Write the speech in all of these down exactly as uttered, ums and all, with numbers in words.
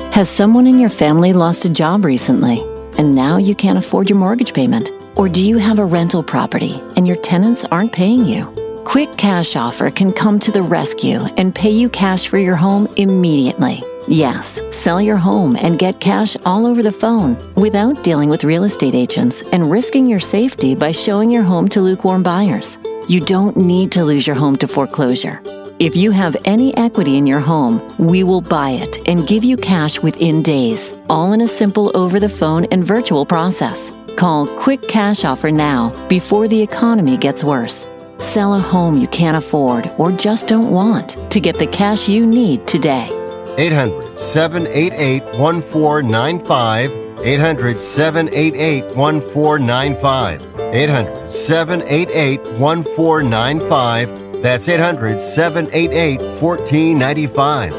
Has someone in your family lost a job recently, and now you can't afford your mortgage payment? Or do you have a rental property and your tenants aren't paying you? Quick Cash Offer can come to the rescue and pay you cash for your home immediately. Yes, sell your home and get cash all over the phone without dealing with real estate agents and risking your safety by showing your home to lukewarm buyers. You don't need to lose your home to foreclosure. If you have any equity in your home, we will buy it and give you cash within days, all in a simple over-the-phone and virtual process. Call Quick Cash Offer now before the economy gets worse. Sell a home you can't afford or just don't want to get the cash you need today. eight hundred, seven eight eight, one four nine five. eight hundred, seven eight eight, one four nine five. eight hundred, seven eight eight, one four nine five. That's eight hundred, seven eight eight, one four nine five.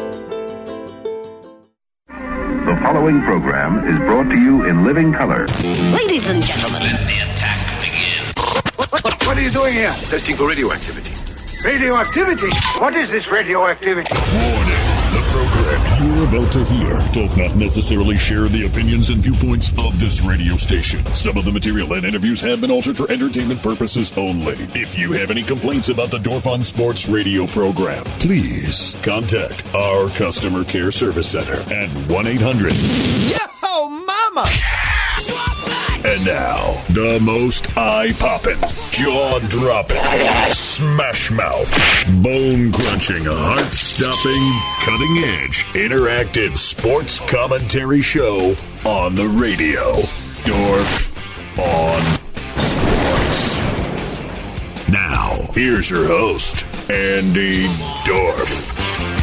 The following program is brought to you in living color. Ladies and gentlemen, let the attack begin. What, what, what, what are you doing here? Testing for radioactivity. Radioactivity? What is this radioactivity? Warning. The program you're about to hear does not necessarily share the opinions and viewpoints of this radio station. Some of the material and interviews have been altered for entertainment purposes only. If you have any complaints about the Dorf on Sports radio program, please contact our customer care service center at one eight hundred. Yo, mama! And now, the most eye-popping, jaw-dropping, smash-mouth, bone-crunching, heart-stopping, cutting-edge, interactive sports commentary show on the radio. Dorf on Sports. Now, here's your host, Andy Dorf.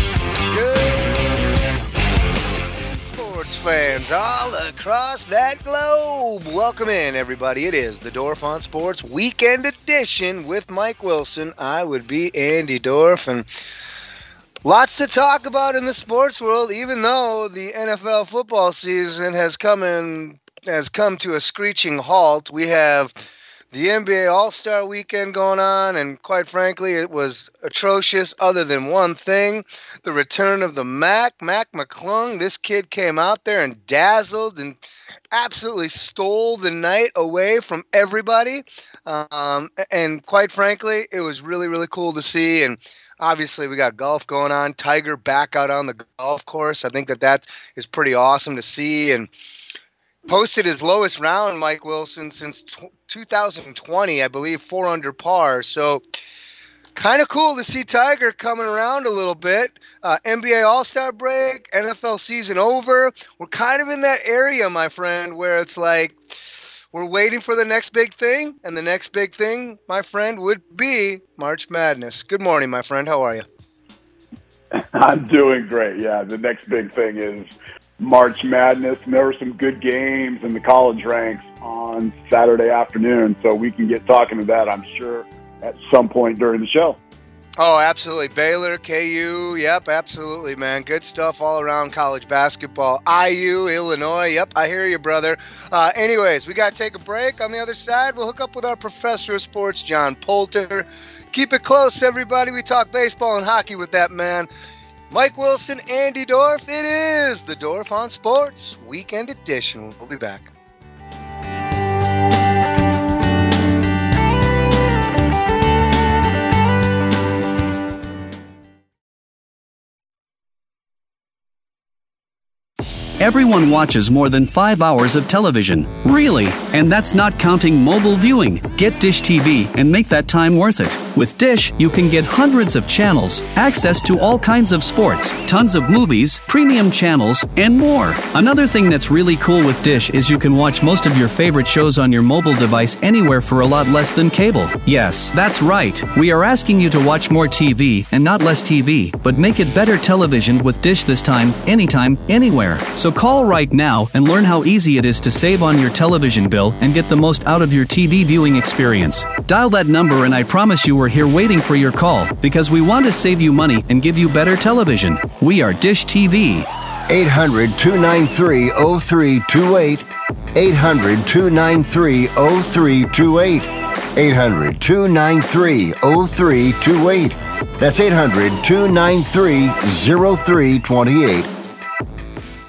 Fans all across that globe, welcome in everybody. It is the Dorf on Sports Weekend Edition with Mike Wilson. I would be Andy Dorf, and lots to talk about in the sports world. Even though the N F L football season has come in has come to a screeching halt, we have the N B A All-Star Weekend going on, and quite frankly, it was atrocious other than one thing, the return of the Mac, Mac McClung. This kid came out there and dazzled and absolutely stole the night away from everybody. Um, and quite frankly, it was really, really cool to see. And obviously, we got golf going on. Tiger back out on the golf course. I think that that is pretty awesome to see. And posted his lowest round, Mike Wilson, since t- two thousand twenty, I believe, four under par. So kind of cool to see Tiger coming around a little bit. Uh, N B A All-Star break, N F L season over. We're kind of in that area, my friend, where it's like we're waiting for the next big thing. And the next big thing, my friend, would be March Madness. Good morning, my friend. How are you? I'm doing great. Yeah, the next big thing is March Madness, and there were some good games in the college ranks on Saturday afternoon, so we can get talking to that, I'm sure, at some point during the show. Oh, absolutely. Baylor, K U, yep, absolutely, man. Good stuff all around college basketball. I U, Illinois, yep, I hear you, brother. Uh, anyways, we got to take a break. On the other side, we'll hook up with our professor of sports, John Poulter. Keep it close, everybody. We talk baseball and hockey with that man. Mike Wilson, Andy Dorf, it is the Dorf on Sports Weekend Edition. We'll be back. Everyone watches more than five hours of television. Really? And that's not counting mobile viewing. Get Dish T V and make that time worth it. With Dish, you can get hundreds of channels, access to all kinds of sports, tons of movies, premium channels, and more. Another thing that's really cool with Dish is you can watch most of your favorite shows on your mobile device anywhere for a lot less than cable. Yes, that's right. We are asking you to watch more T V and not less T V, but make it better television with Dish this time, anytime, anywhere. So call right now and learn how easy it is to save on your television bill and get the most out of your T V viewing experience. Dial that number and I promise you we're here waiting for your call because we want to save you money and give you better television. We are Dish T V. eight hundred, two nine three, oh three two eight. eight hundred, two nine three, oh three two eight. eight hundred, two nine three, oh three two eight. That's eight hundred, two nine three, oh three two eight.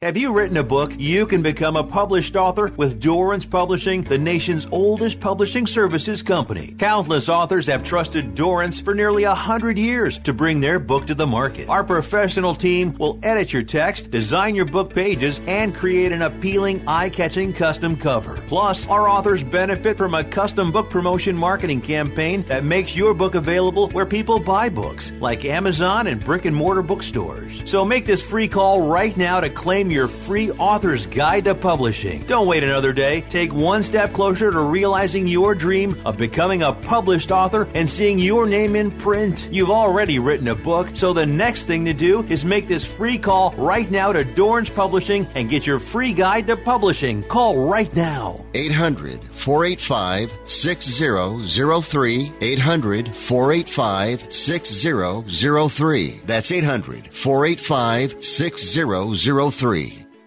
Have you written a book? You can become a published author with Dorrance Publishing, the nation's oldest publishing services company. Countless authors have trusted Dorrance for nearly a hundred years to bring their book to the market. Our professional team will edit your text, design your book pages, and create an appealing, eye-catching custom cover. Plus, our authors benefit from a custom book promotion marketing campaign that makes your book available where people buy books, like Amazon and brick-and-mortar bookstores. So make this free call right now to claim your free author's guide to publishing. Don't wait another day. Take one step closer to realizing your dream of becoming a published author and seeing your name in print. You've already written a book, so the next thing to do is make this free call right now to Dorrance Publishing and get your free guide to publishing. Call right now. eight hundred, four eight five, six zero zero three. eight hundred, four eight five, six zero zero three. That's eight hundred, four eight five, six zero zero three.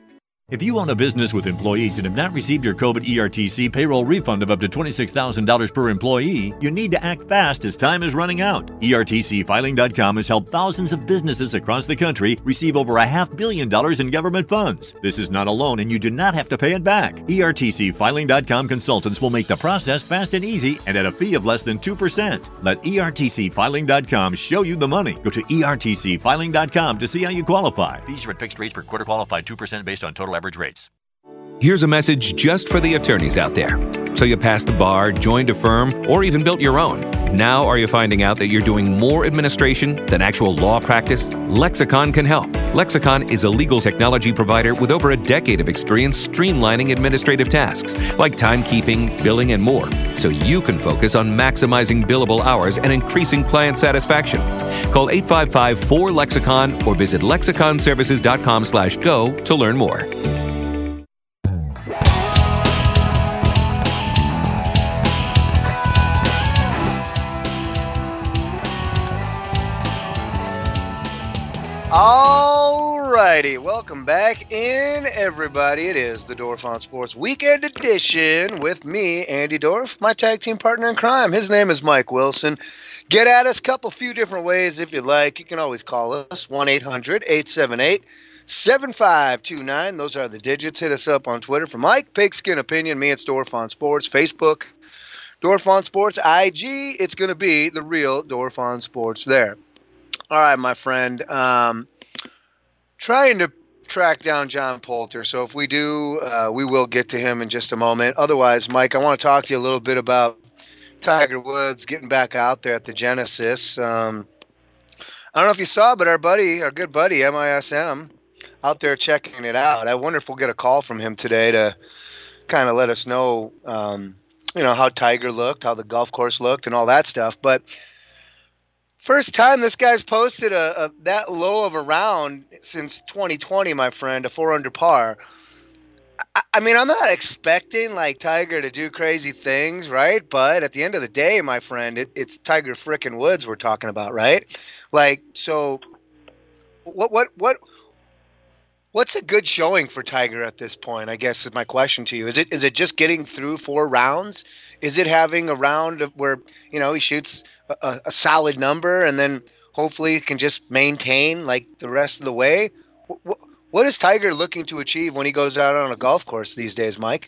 If you own a business with employees and have not received your COVID E R T C payroll refund of up to twenty-six thousand dollars per employee, you need to act fast as time is running out. E R T C filing dot com has helped thousands of businesses across the country receive over a half billion dollars in government funds. This is not a loan and you do not have to pay it back. E R T C filing dot com consultants will make the process fast and easy and at a fee of less than two percent. Let E R T C filing dot com show you the money. Go to E R T C filing dot com to see how you qualify. Fees are at fixed rates per quarter, qualified two percent based on total average rates. Here's a message just for the attorneys out there. So you passed the bar, joined a firm, or even built your own. Now are you finding out that you're doing more administration than actual law practice? Lexicon can help. Lexicon is a legal technology provider with over a decade of experience streamlining administrative tasks like timekeeping, billing, and more, so you can focus on maximizing billable hours and increasing client satisfaction. Call eight five five, four, Lexicon or visit lexicon services dot com slash go to learn more. Alrighty, welcome back in, everybody. It is the Dorf on Sports Weekend Edition with me, Andy Dorf, my tag team partner in crime. His name is Mike Wilson. Get at us a couple few different ways if you'd like. You can always call us one eight hundred, eight seven eight, seven five two nine. Those are the digits. Hit us up on Twitter for Mike, Pigskin Opinion. Me, it's Dorf on Sports. Facebook, Dorf on Sports. I G, it's going to be the real Dorf on Sports there. All right, my friend. Um, trying to track down John Poulter. So if we do, uh, we will get to him in just a moment. Otherwise, Mike, I want to talk to you a little bit about Tiger Woods getting back out there at the Genesis. Um, I don't know if you saw, but our buddy, our good buddy, M I S M, out there checking it out. I wonder if we'll get a call from him today to kind of let us know, um, you know, how Tiger looked, how the golf course looked, and all that stuff. But first time this guy's posted a, a that low of a round since twenty twenty, my friend, a four under par. I, I mean, I'm not expecting like Tiger to do crazy things, right? But at the end of the day, my friend, it, it's Tiger frickin' Woods we're talking about, right? Like, so what, what, what, what's a good showing for Tiger at this point? I guess is my question to you. Is it is it just getting through four rounds? Is it having a round of where, you know, he shoots a, a solid number and then hopefully he can just maintain like the rest of the way? What, what is Tiger looking to achieve when he goes out on a golf course these days, Mike?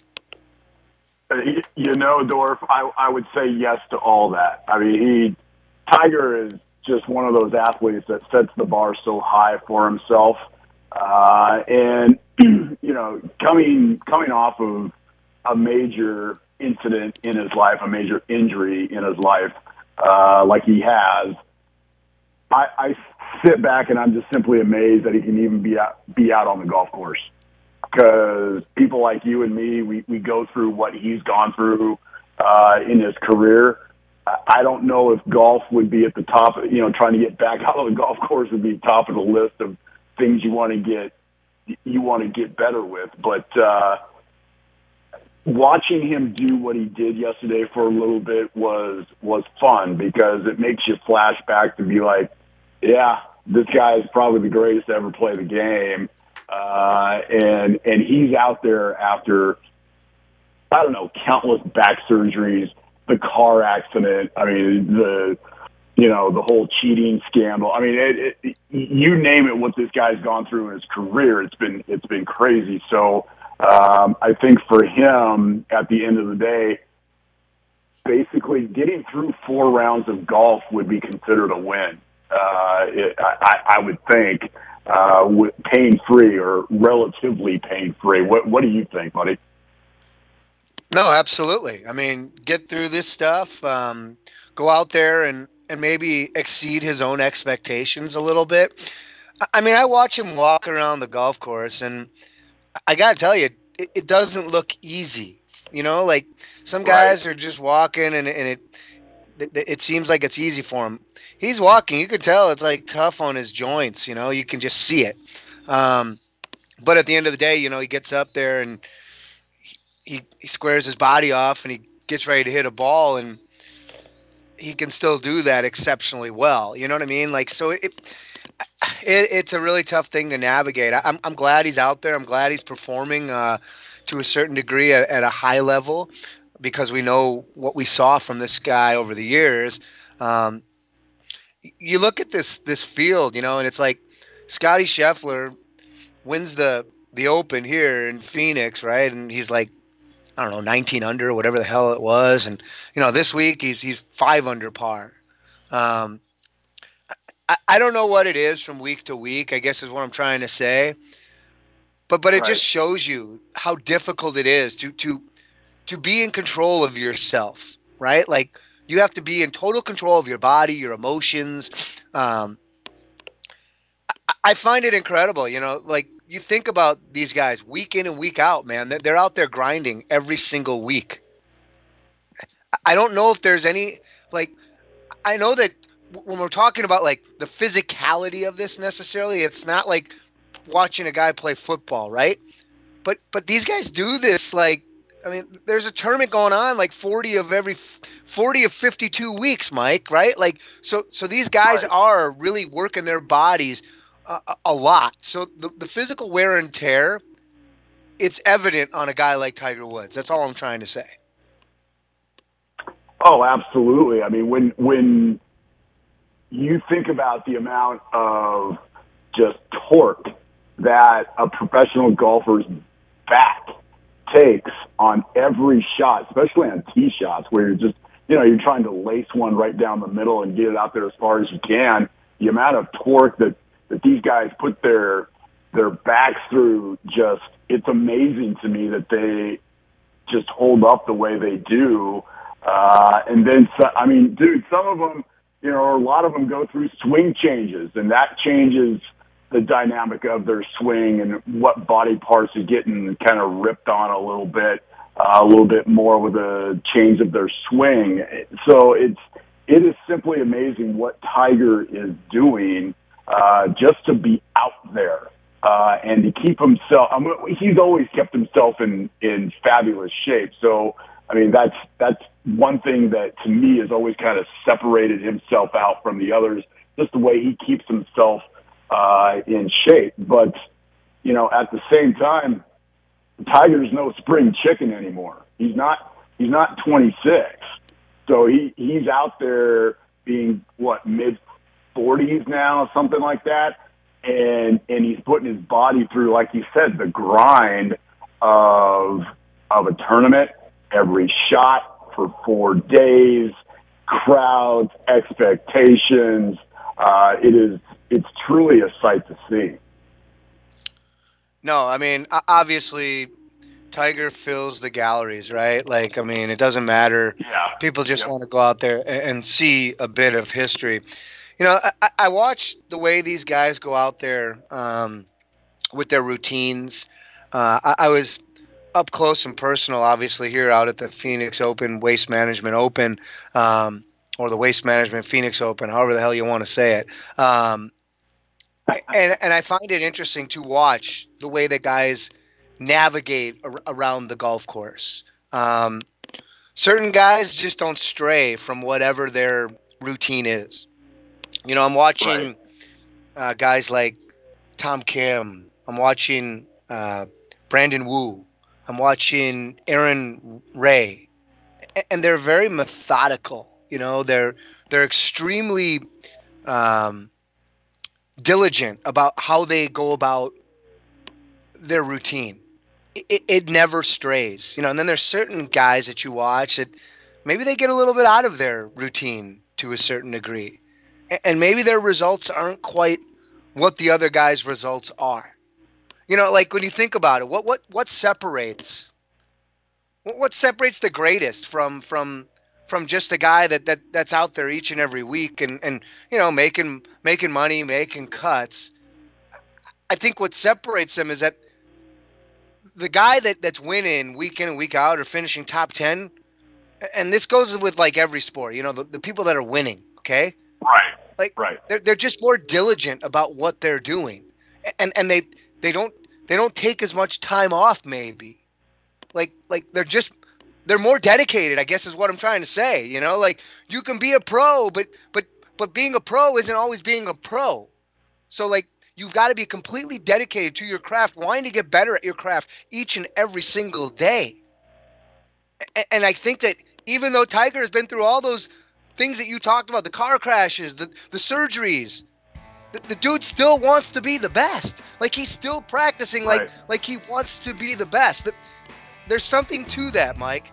You know, Dorf, I, I would say yes to all that. I mean, he Tiger is just one of those athletes that sets the bar so high for himself. Uh, and, you know, coming coming off of a major incident in his life, a major injury in his life, uh, like he has, I, I sit back and I'm just simply amazed that he can even be out, be out on the golf course. Because people like you and me, we, we go through what he's gone through uh, in his career. I don't know if golf would be at the top, you know, trying to get back out on the golf course would be top of the list of things you want to get you want to get better with. But uh, watching him do what he did yesterday for a little bit was was fun because it makes you flash back to be like, yeah, this guy is probably the greatest to ever play the game. Uh, and and he's out there after, I don't know, countless back surgeries, the car accident. I mean, the you know, the whole cheating scandal. I mean, it, it, you name it, what this guy's gone through in his career, it's been it's been crazy. So um, I think for him, at the end of the day, basically getting through four rounds of golf would be considered a win. Uh, it, I, I would think uh, with pain-free or relatively pain-free. What What do you think, buddy? No, absolutely. I mean, get through this stuff, um, go out there and, and maybe exceed his own expectations a little bit. I mean, I watch him walk around the golf course, and I got to tell you, it, it doesn't look easy. You know, like some guys right. are just walking, and, and it, it it seems like it's easy for him. He's walking. You could tell it's like tough on his joints. You know, you can just see it. Um, but at the end of the day, you know, he gets up there and he, he squares his body off and he gets ready to hit a ball, and he can still do that exceptionally well. You know what I mean? Like, so it, it it's a really tough thing to navigate. I, I'm I'm glad he's out there. I'm glad he's performing uh, to a certain degree at, at a high level, because we know what we saw from this guy over the years. Um, you look at this this field, you know, and it's like Scotty Scheffler wins the the Open here in Phoenix, right? And he's like, I don't know, nineteen under, whatever the hell it was. And, you know, this week he's he's five under par. Um, I, I don't know what it is from week to week, I guess is what I'm trying to say. But but it right. just shows you how difficult it is to to to be in control of yourself, right? Like, you have to be in total control of your body, your emotions. Um, I, I find it incredible, you know, like, you think about these guys week in and week out, man. They're out there grinding every single week. I don't know if there's any, like, I know that when we're talking about, like, the physicality of this necessarily, it's not like watching a guy play football, right? But but these guys do this, like, I mean, there's a tournament going on like forty of every forty of fifty-two weeks, Mike, right? Like, so so these guys right. are really working their bodies a, a lot. So the, the physical wear and tear, it's evident on a guy like Tiger Woods. That's all I'm trying to say. Oh, absolutely. I mean, when when you think about the amount of just torque that a professional golfer's back takes on every shot, especially on tee shots, where you're just, you know, you're trying to lace one right down the middle and get it out there as far as you can. The amount of torque that, that these guys put their their backs through, just, it's amazing to me that they just hold up the way they do. Uh, and then, so, I mean, dude, some of them, you know, a lot of them go through swing changes, and that changes the dynamic of their swing and what body parts are getting kind of ripped on a little bit, uh, a little bit more with a change of their swing. So it's, it is simply amazing what Tiger is doing, uh, just to be out there, uh, and to keep himself, I mean, he's always kept himself in, in fabulous shape. So, I mean, that's, that's one thing that to me has always kind of separated himself out from the others, just the way he keeps himself uh, in shape. But, you know, at the same time, Tiger's no spring chicken anymore. He's not, he's not twenty-six. So he, he's out there being, what, mid forties now, something like that. And, and he's putting his body through, like you said, the grind of, of a tournament, every shot for four days, crowds, expectations. Uh, it is, it's truly a sight to see. No, I mean, obviously, Tiger fills the galleries, right? Like, I mean, it doesn't matter. Yeah. People just yep. want to go out there and see a bit of history. You know, I, I watch the way these guys go out there um, with their routines. Uh, I, I was up close and personal, obviously, here out at the Phoenix Open, Waste Management Open, um, or the Waste Management Phoenix Open, however the hell you want to say it. Um, and and I find it interesting to watch the way that guys navigate ar- around the golf course. Um, certain guys just don't stray from whatever their routine is. You know, I'm watching right. uh, guys like Tom Kim. I'm watching uh, Brandon Wu. I'm watching Aaron Ray. And they're very methodical. You know, they're they're extremely um, diligent about how they go about their routine. It, it never strays, you know. And then there's certain guys that you watch that maybe they get a little bit out of their routine to a certain degree, and maybe their results aren't quite what the other guys' results are. You know, like when you think about it, what what what separates what, what separates the greatest from from from just a guy that, that that's out there each and every week and, and you know making making money, making cuts. I think what separates them is that the guy that, that's winning week in and week out or finishing top ten, and this goes with like every sport, you know, the, the people that are winning, okay? Right. Like right. They're they're just more diligent about what they're doing. And and they they don't they don't take as much time off maybe. Like like they're just they're more dedicated, I guess is what I'm trying to say, you know? Like you can be a pro, but but but being a pro isn't always being a pro. So like you've got to be completely dedicated to your craft, wanting to get better at your craft each and every single day. And I think that even though Tiger has been through all those things that you talked about, the car crashes, the, the surgeries, the, the dude still wants to be the best. Like he's still practicing like, right. like he wants to be the best. There's something to that, Mike.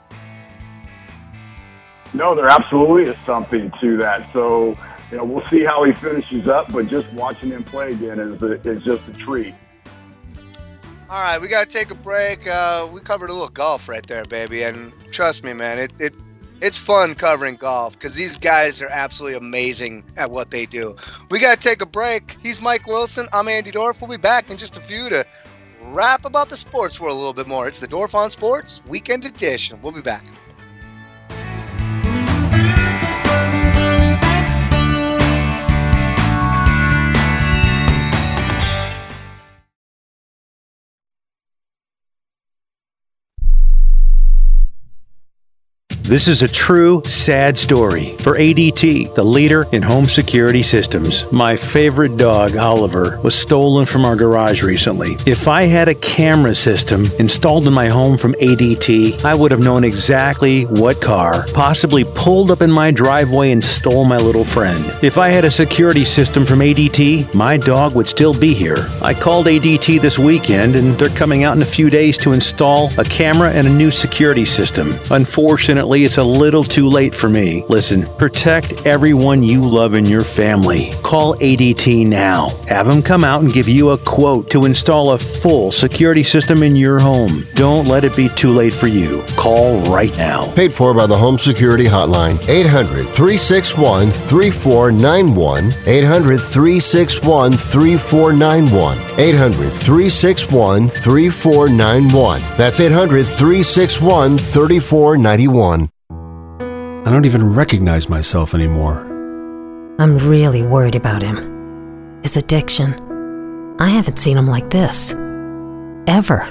No, there absolutely is something to that. So, you know, we'll see how he finishes up, but just watching him play again is, a, is just a treat. All right, we got to take a break. Uh, we covered a little golf right there, baby. And trust me, man, it, it it's fun covering golf because these guys are absolutely amazing at what they do. We got to take a break. He's Mike Wilson. I'm Andy Dorf. We'll be back in just a few to rap about the sports world a little bit more. It's the Dorf on Sports Weekend Edition. We'll be back. This is a true, sad story for A D T, the leader in home security systems. My favorite dog, Oliver, was stolen from our garage recently. If I had a camera system installed in my home from A D T, I would have known exactly what car possibly pulled up in my driveway and stole my little friend. If I had a security system from A D T, my dog would still be here. I called A D T this weekend, and they're coming out in a few days to install a camera and a new security system. Unfortunately, it's a little too late for me. Listen, protect everyone you love in your family. Call A D T now. Have them come out and give you a quote to install a full security system in your home. Don't let it be too late for you. Call right now. Paid for by the Home Security Hotline. eight hundred, three six one, three four nine one. eight hundred, three six one, three four nine one. eight hundred, three six one, three four nine one. That's eight hundred, three six one, three four nine one. I don't even recognize myself anymore. I'm really worried about him. His addiction. I haven't seen him like this. Ever.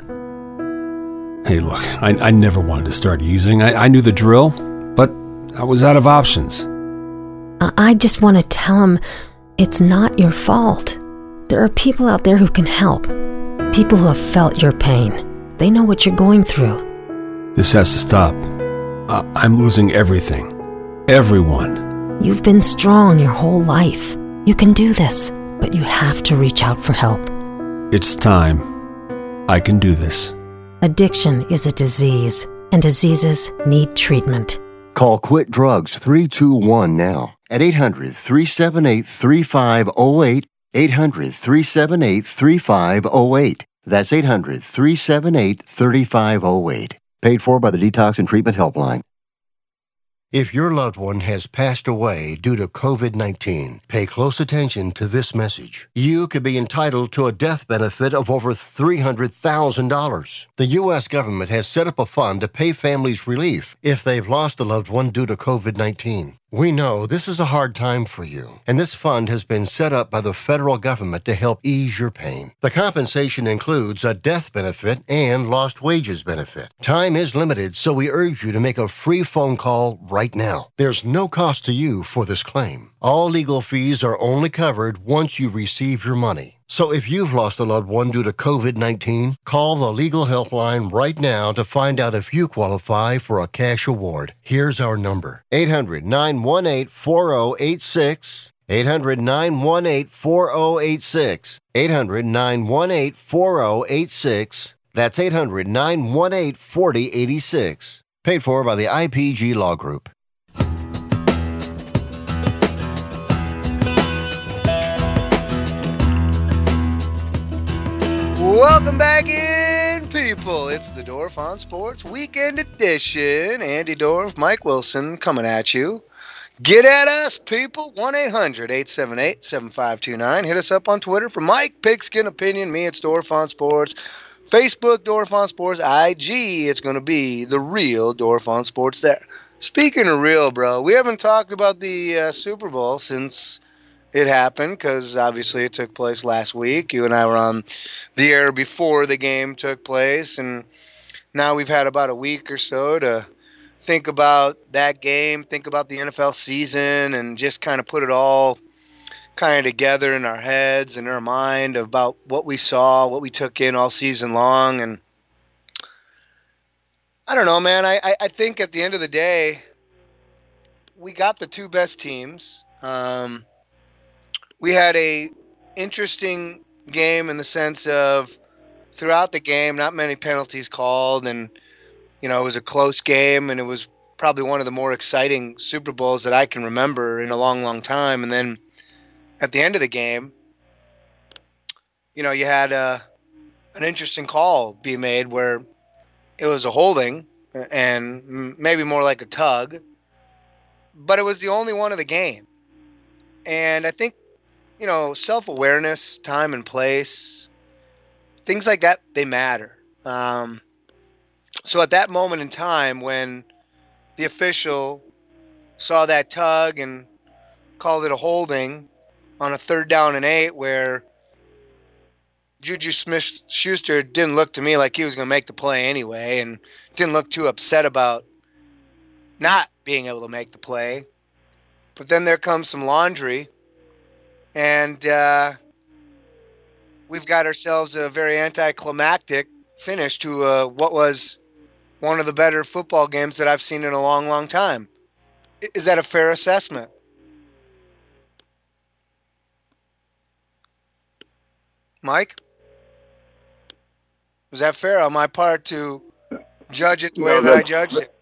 Hey, look, I, I never wanted to start using. I, I knew the drill, but I was out of options. I, I just want to tell him it's not your fault. There are people out there who can help. People who have felt your pain. They know what you're going through. This has to stop. I- I'm losing everything. Everyone. You've been strong your whole life. You can do this, but you have to reach out for help. It's time. I can do this. Addiction is a disease, and diseases need treatment. Call Quit Drugs three two one now at eight hundred, three seven eight, three five zero eight, eight hundred, three seven eight, three five zero eight. That's eight hundred, three seven eight, three five zero eight. Paid for by the Detox and Treatment Helpline. If your loved one has passed away due to covid nineteen, pay close attention to this message. You could be entitled to a death benefit of over three hundred thousand dollars. The U S government has set up a fund to pay families relief if they've lost a loved one due to covid nineteen. We know this is a hard time for you, and this fund has been set up by the federal government to help ease your pain. The compensation includes a death benefit and lost wages benefit. Time is limited, so we urge you to make a free phone call right now. There's no cost to you for this claim. All legal fees are only covered once you receive your money. So if you've lost a loved one due to covid nineteen, call the legal helpline right now to find out if you qualify for a cash award. Here's our number, eight hundred, nine one eight, four zero eight six, eight hundred, nine one eight, four zero eight six, eight hundred, nine one eight, four zero eight six. That's eight hundred, nine one eight, four zero eight six. Paid for by the I P G Law Group. Welcome back in, people. It's the Dorf on Sports Weekend Edition. Andy Dorf, Mike Wilson coming at you. Get at us, people. one eight hundred, eight seven eight, seven five two nine. Hit us up on Twitter for Mike, Pigskin Opinion. Me, it's Dorf on Sports. Facebook, Dorf on Sports. I G, it's going to be the real Dorf on Sports there. Speaking of real, bro, we haven't talked about the uh, Super Bowl since it happened, because obviously it took place last week. You and I were on the air before the game took place, and now we've had about a week or so to think about that game, think about the N F L season, and just kind of put it all kind of together in our heads and our mind about what we saw, what we took in all season long. And I don't know, man. I, I, I think at the end of the day, we got the two best teams. Um, we had a interesting game in the sense of throughout the game, not many penalties called, and you know, it was a close game, and it was probably one of the more exciting Super Bowls that I can remember in a long, long time. And then at the end of the game, you know, you had a, an interesting call be made where it was a holding and maybe more like a tug, but it was the only one of the game. And I think, you know, self-awareness, time and place, things like that, they matter. Um, so at that moment in time when the official saw that tug and called it a holding on a third down and eight where Juju Smith-Schuster didn't look to me like he was going to make the play anyway, and didn't look too upset about not being able to make the play. But then there comes some laundry, and uh, we've got ourselves a very anticlimactic finish to uh, what was one of the better football games that I've seen in a long, long time. Is that a fair assessment? Mike? Was that fair on my part to judge it the way no, that I judged it?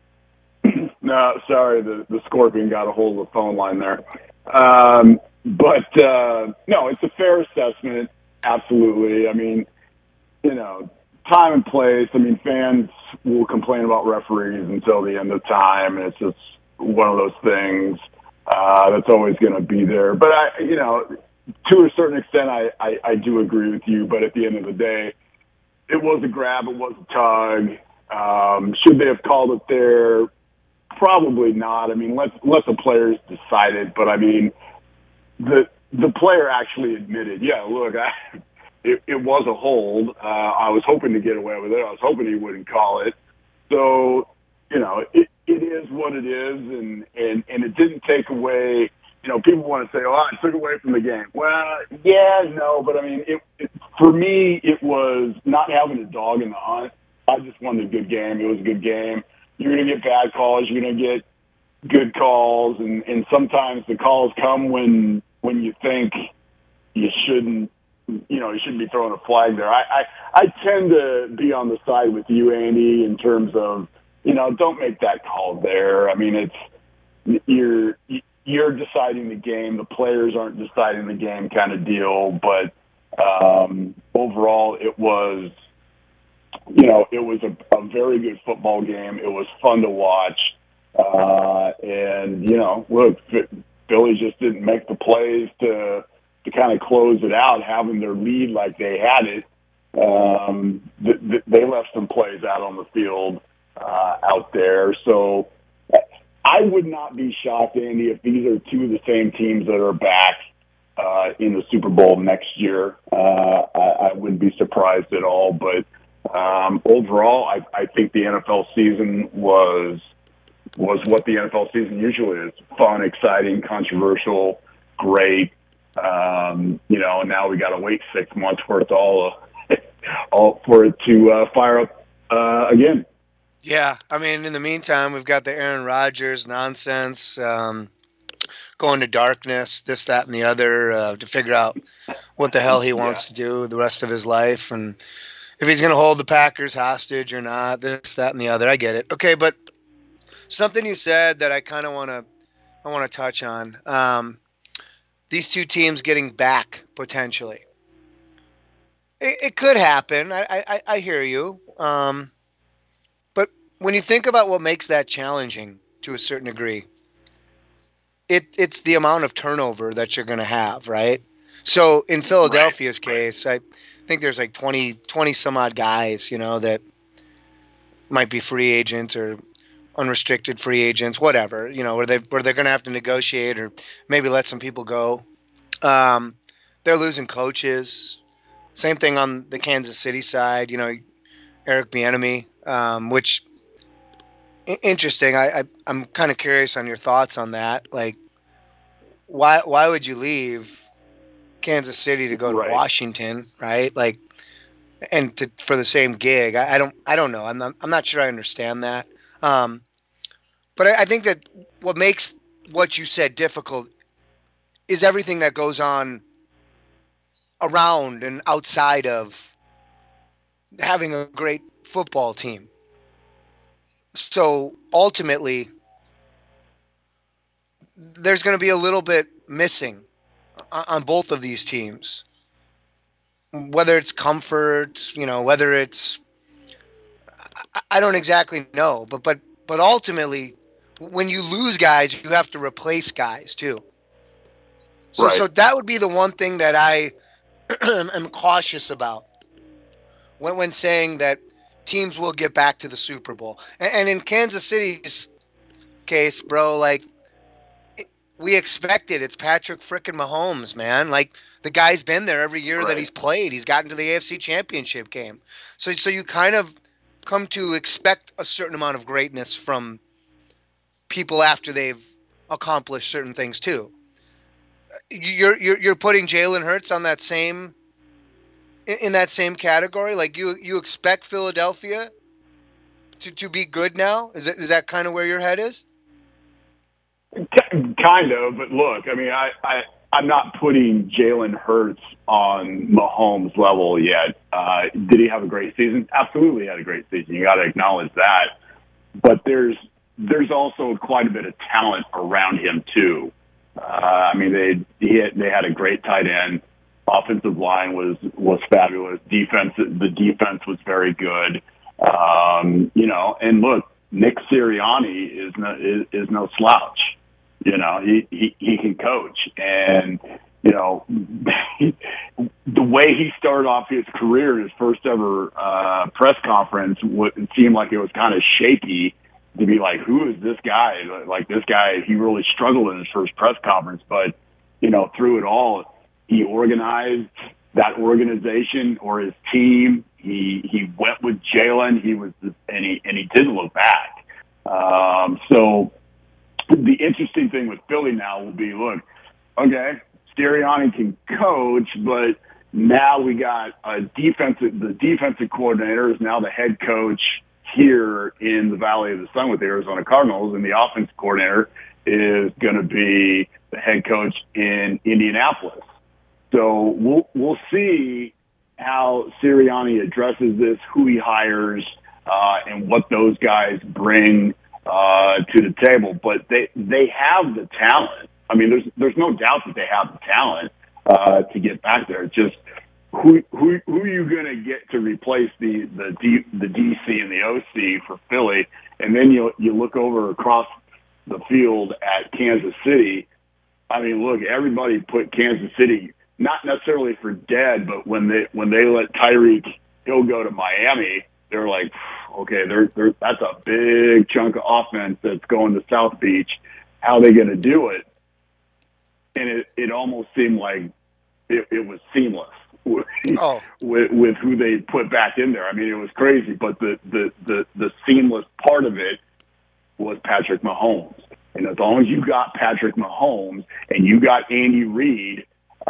No, sorry, the, the Scorpion got a hold of the phone line there. Um, but, uh, no, it's a fair assessment, absolutely. I mean, you know, time and place. I mean, fans will complain about referees until the end of time, and it's just one of those things uh, that's always going to be there. But, I, you know, to a certain extent, I, I, I do agree with you, but at the end of the day, it was a grab, it was a tug. Um, should they have called it there? Probably not. I mean, let let the players decide it. But I mean, the the player actually admitted, yeah, look, I, it, it was a hold. Uh, I was hoping to get away with it. I was hoping he wouldn't call it. So, you know, it, it is what it is, and, and, and it didn't take away. You know, people want to say, oh, I took away from the game. Well, yeah, no, but I mean, it, it, for me, it was not having a dog in the hunt. I just wanted a good game. It was a good game. You're going to get bad calls. You're going to get good calls. And, and sometimes the calls come when when you think you shouldn't, you know, you shouldn't be throwing a flag there. I, I, I tend to be on the side with you, Andy, in terms of, you know, don't make that call there. I mean, it's you're you're deciding the game. The players aren't deciding the game kind of deal. But um, overall, it was, you know, it was a, a very good football game. It was fun to watch. Uh, and, you know, look, Philly just didn't make the plays to to kind of close it out, having their lead like they had it. Um, th- th- they left some plays out on the field uh, out there. So I would not be shocked, Andy, if these are two of the same teams that are back uh, in the Super Bowl next year. Uh, I, I wouldn't be surprised at all. But um, overall, I, I think the N F L season was was what the N F L season usually is: fun, exciting, controversial, great. Um, you know, and now we got to wait six months for it to all, uh, all for it to uh, fire up uh, again. Yeah, I mean, in the meantime, we've got the Aaron Rodgers nonsense, um, going to darkness, this, that, and the other, uh, to figure out what the hell he wants yeah. to do the rest of his life, and if he's going to hold the Packers hostage or not, this, that, and the other. I get it. Okay, but something you said that I kind of want to, I want to touch on. Um, these two teams getting back potentially. It, it could happen. I, I, I hear you. Um, but when you think about what makes that challenging to a certain degree, it it's the amount of turnover that you're going to have, right? So in Philadelphia's right. case, I think there's like twenty, twenty some odd guys, you know, that might be free agents or unrestricted free agents, whatever, you know, where they where they're going to have to negotiate or maybe let some people go. Um, they're losing coaches. Same thing on the Kansas City side, you know, Eric Bieniemy, um, which I- interesting. I, I I'm kind of curious on your thoughts on that. Like, why why would you leave Kansas City to go to right. Washington, right? Like, and to for the same gig? I, I don't I don't know. I'm not I'm not sure I understand that. Um, but I, I think that what makes what you said difficult is everything that goes on around and outside of having a great football team. So ultimately, there's going to be a little bit missing on both of these teams. Whether it's comfort, you know, whether it's, I don't exactly know, but but but ultimately, when you lose guys, you have to replace guys too. So right. so that would be the one thing that I am cautious about when when saying that teams will get back to the Super Bowl. And, and in Kansas City's case, bro, like it, we expected. It's Patrick frickin' Mahomes, man. Like the guy's been there every year right. that he's played. He's gotten to the A F C Championship game. So so you kind of come to expect a certain amount of greatness from people after they've accomplished certain things too. You're you're you're putting Jalen Hurts on that same in that same category. Like you you expect Philadelphia to, to be good now. Is it is that kind of where your head is? Kind of, but look, I mean, I, I I'm not putting Jalen Hurts on Mahomes level yet. Uh, did he have a great season? Absolutely, had a great season. You got to acknowledge that. But there's there's also quite a bit of talent around him too. Uh, I mean, they he had, they had a great tight end. Offensive line was was fabulous. Defense, the defense was very good. Um, you know, and look, Nick Sirianni is no is, is no slouch. You know, he, he he can coach, and you know the way he started off his career, his first ever uh, press conference, it seemed like it was kind of shaky. To be like, who is this guy? Like this guy, he really struggled in his first press conference, but you know, through it all, he organized that organization or his team. He he went with Jalen. He was, and he and he didn't look back. Um, so the interesting thing with Philly now will be, look, okay, Sirianni can coach, but now we got a defensive. The defensive coordinator is now the head coach here in the Valley of the Sun with the Arizona Cardinals, and the offensive coordinator is going to be the head coach in Indianapolis. So we'll we'll see how Sirianni addresses this, who he hires, uh, and what those guys bring uh, to the table. But they they have the talent. I mean, there's there's no doubt that they have the talent uh, to get back there. It's just who who who are you going to get to replace the the D, the D C and the O C for Philly? And then you you look over across the field at Kansas City. I mean, look, everybody put Kansas City not necessarily for dead, but when they when they let Tyreek Hill go to Miami, they're like, okay, they're, they're, that's a big chunk of offense that's going to South Beach. How are they going to do it? And it, it almost seemed like it, it was seamless with, oh. with with who they put back in there. I mean, it was crazy, but the, the, the, the seamless part of it was Patrick Mahomes. And as long as you got Patrick Mahomes and you got Andy Reid,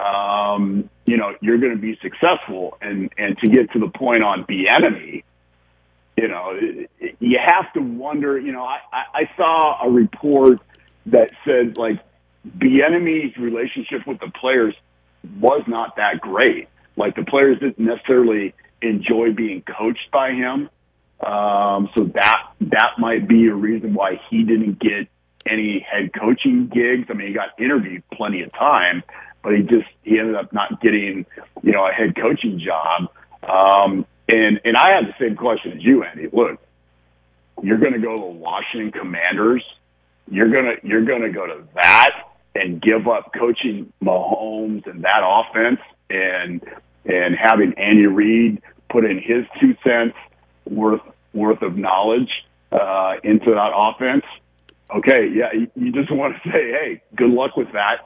um, you know, you're going to be successful. And, and to get to the point on Bieniemy, you know, you have to wonder, you know, I, I saw a report that said, like, Bieniemy's relationship with the players was not that great. Like, the players didn't necessarily enjoy being coached by him. Um, so that that might be a reason why he didn't get any head coaching gigs. I mean, he got interviewed plenty of time, but he just he ended up not getting, you know, a head coaching job. Um, and and I had the same question as you, Andy. Look, you're going to go to the Washington Commanders. You're gonna you're gonna go to that and give up coaching Mahomes and that offense, and and having Andy Reid put in his two cents worth worth of knowledge uh, into that offense. Okay, yeah, you, you just want to say, hey, good luck with that.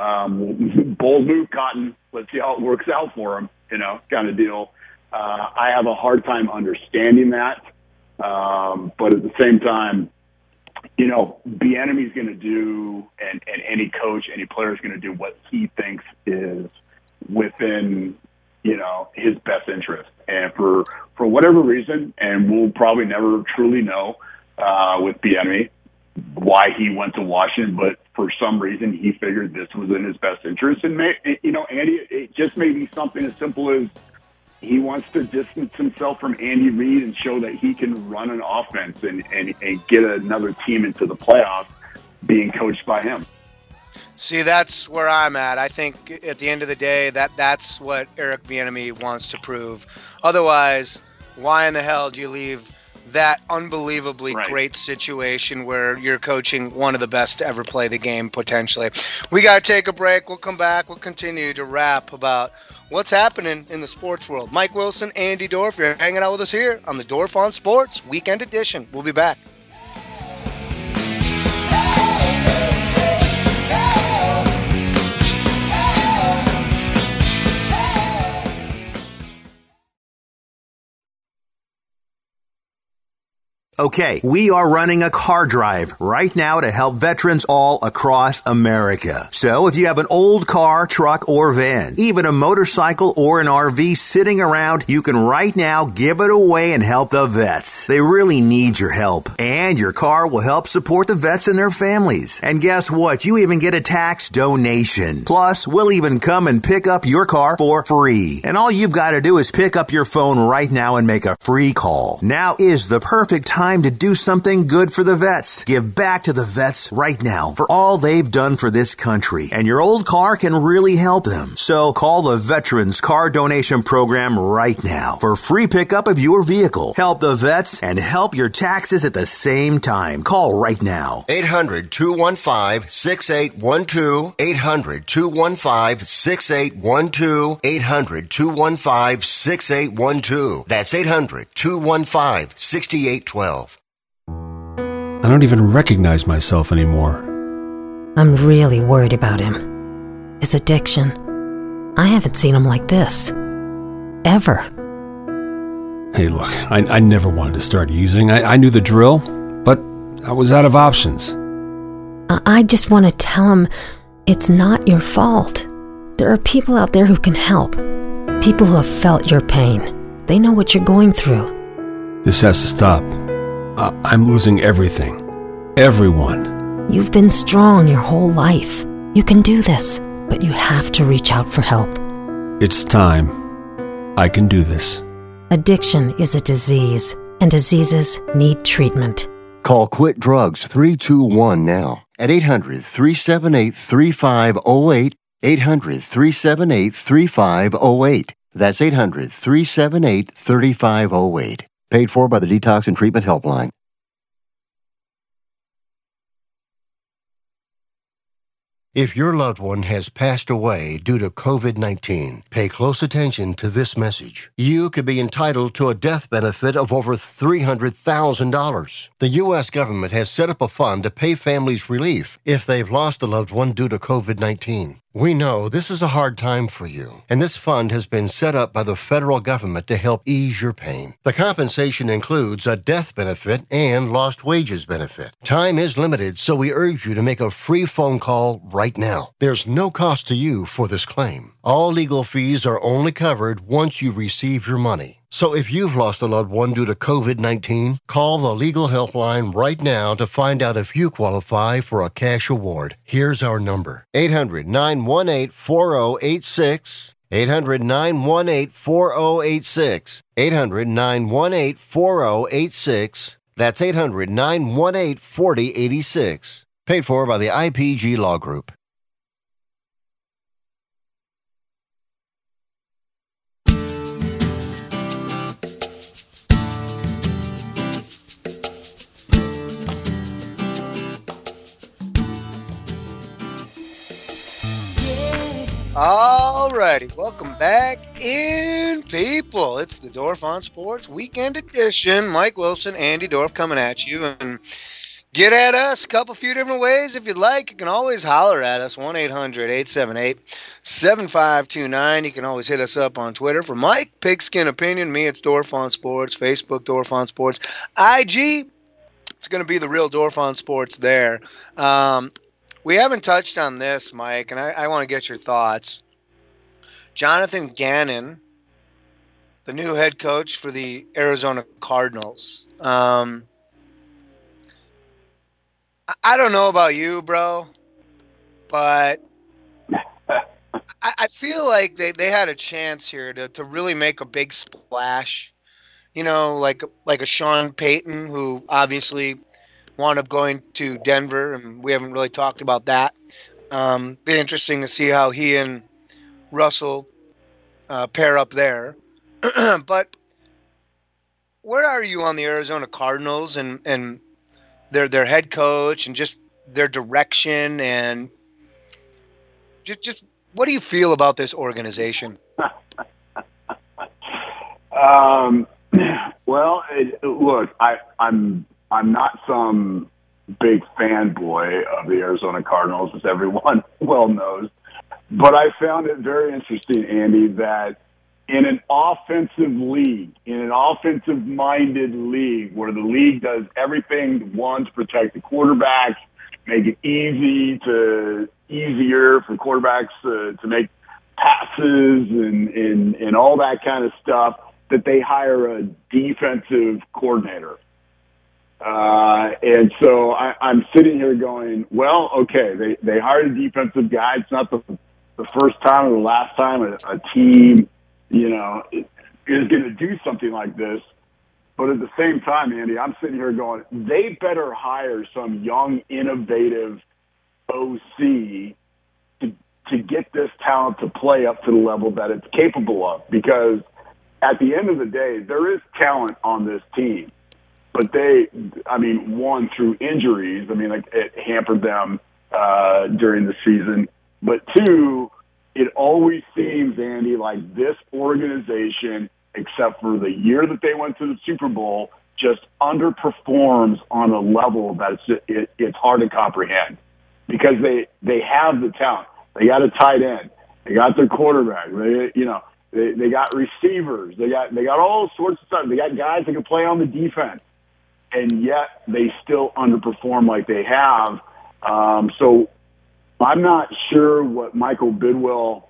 Um, bold move, Cotton. Let's see how it works out for him, you know, kind of deal. Uh, I have a hard time understanding that, um, but at the same time, you know, Bieniemy's going to do, and, and any coach, any player is going to do what he thinks is within, you know, his best interest. And for for whatever reason, and we'll probably never truly know uh, with Bieniemy why he went to Washington, but for some reason he figured this was in his best interest. And, may, you know, Andy, it just may be something as simple as he wants to distance himself from Andy Reid and show that he can run an offense and, and, and get another team into the playoffs being coached by him. See, that's where I'm at. I think at the end of the day, that that's what Eric Bieniemy wants to prove. Otherwise, why in the hell do you leave that unbelievably right. great situation where you're coaching one of the best to ever play the game, potentially? We got to take a break. We'll come back. We'll continue to rap about what's happening in the sports world. Mike Wilson, Andy Dorf, you're hanging out with us here on the Dorf on Sports Weekend Edition. We'll be back. Okay, we are running a car drive right now to help veterans all across America. So if you have an old car, truck, or van, even a motorcycle or an R V sitting around, you can right now give it away and help the vets. They really need your help. And your car will help support the vets and their families. And guess what? You even get a tax donation. Plus, we'll even come and pick up your car for free. And all you've got to do is pick up your phone right now and make a free call. Now is the perfect time Time to do something good for the vets. Give back to the vets right now for all they've done for this country. And your old car can really help them. So call the Veterans Car Donation Program right now for free pickup of your vehicle. Help the vets and help your taxes at the same time. Call right now. eight hundred, two one five, six eight one two. eight hundred, two one five, six eight one two. eight hundred, two one five, six eight one two. That's eight hundred, two one five, six eight one two. I don't even recognize myself anymore. I'm really worried about him. His addiction. I haven't seen him like this. Ever. Hey, look, I, I never wanted to start using. I, I knew the drill, but I was out of options. I, I just want to tell him it's not your fault. There are people out there who can help. People who have felt your pain. They know what you're going through. This has to stop. I- I'm losing everything. Everyone. You've been strong your whole life. You can do this, but you have to reach out for help. It's time. I can do this. Addiction is a disease, and diseases need treatment. Call Quit Drugs three two one now at eight hundred, three seven eight, three five zero eight, eight hundred, three seven eight, three five zero eight. That's eight hundred, three seven eight, three five zero eight. Paid for by the Detox and Treatment Helpline. If your loved one has passed away due to covid nineteen, pay close attention to this message. You could be entitled to a death benefit of over three hundred thousand dollars. The U S government has set up a fund to pay families relief if they've lost a loved one due to covid nineteen. We know this is a hard time for you, and this fund has been set up by the federal government to help ease your pain. The compensation includes a death benefit and lost wages benefit. Time is limited, so we urge you to make a free phone call right now. There's no cost to you for this claim. All legal fees are only covered once you receive your money. So if you've lost a loved one due to covid nineteen, call the legal helpline right now to find out if you qualify for a cash award. Here's our number, eight hundred, nine one eight, four oh eight six, eight hundred, nine one eight, four oh eight six, eight hundred, nine one eight, four oh eight six. That's eight hundred, nine one eight, four oh eight six. Paid for by the I P G Law Group. All righty, welcome back in, people. It's the Dorf on Sports Weekend Edition. Mike Wilson, Andy Dorf coming at you. And get at us a couple few different ways if you'd like. You can always holler at us, one eight hundred, eight seven eight, seven five two nine. You can always hit us up on Twitter. For Mike, Pigskin Opinion. Me, it's Dorf on Sports. Facebook, Dorf on Sports. I G, it's going to be the real Dorf on Sports there. Um... We haven't touched on this, Mike, and I, I want to get your thoughts. Jonathan Gannon, the new head coach for the Arizona Cardinals. Um, I don't know about you, bro, but I, I feel like they, they had a chance here to, to really make a big splash. You know, like like a Sean Payton, who obviously wound up going to Denver, and we haven't really talked about that. Um, be interesting to see how he and Russell uh, pair up there. But where are you on the Arizona Cardinals and, and their their head coach and just their direction, and just just what do you feel about this organization? um, well, it, look, I, I'm. I'm not some big fanboy of the Arizona Cardinals, as everyone well knows. But I found it very interesting, Andy, that in an offensive league, in an offensive-minded league, where the league does everything, one, to protect the quarterbacks, make it easy to easier for quarterbacks uh, to make passes and, and, and all that kind of stuff, that they hire a defensive coordinator. Uh, and so I, I'm sitting here going, well, okay, they, they hired a defensive guy. It's not the, the first time or the last time a, a team, you know, is going to do something like this. But at the same time, Andy, I'm sitting here going, they better hire some young, innovative O C to, to get this talent to play up to the level that it's capable of. Because at the end of the day, there is talent on this team. But they, I mean, one, through injuries, I mean, like, it hampered them uh, during the season. But two, it always seems, Andy, like this organization, except for the year that they went to the Super Bowl, just underperforms on a level that it's, it, it's hard to comprehend. Because they, they have the talent. They got a tight end. They got their quarterback. They, you know, they, they got receivers. They got they got all sorts of stuff. They got guys that can play on the defense. And yet they still underperform like they have. Um, so I'm not sure what Michael Bidwell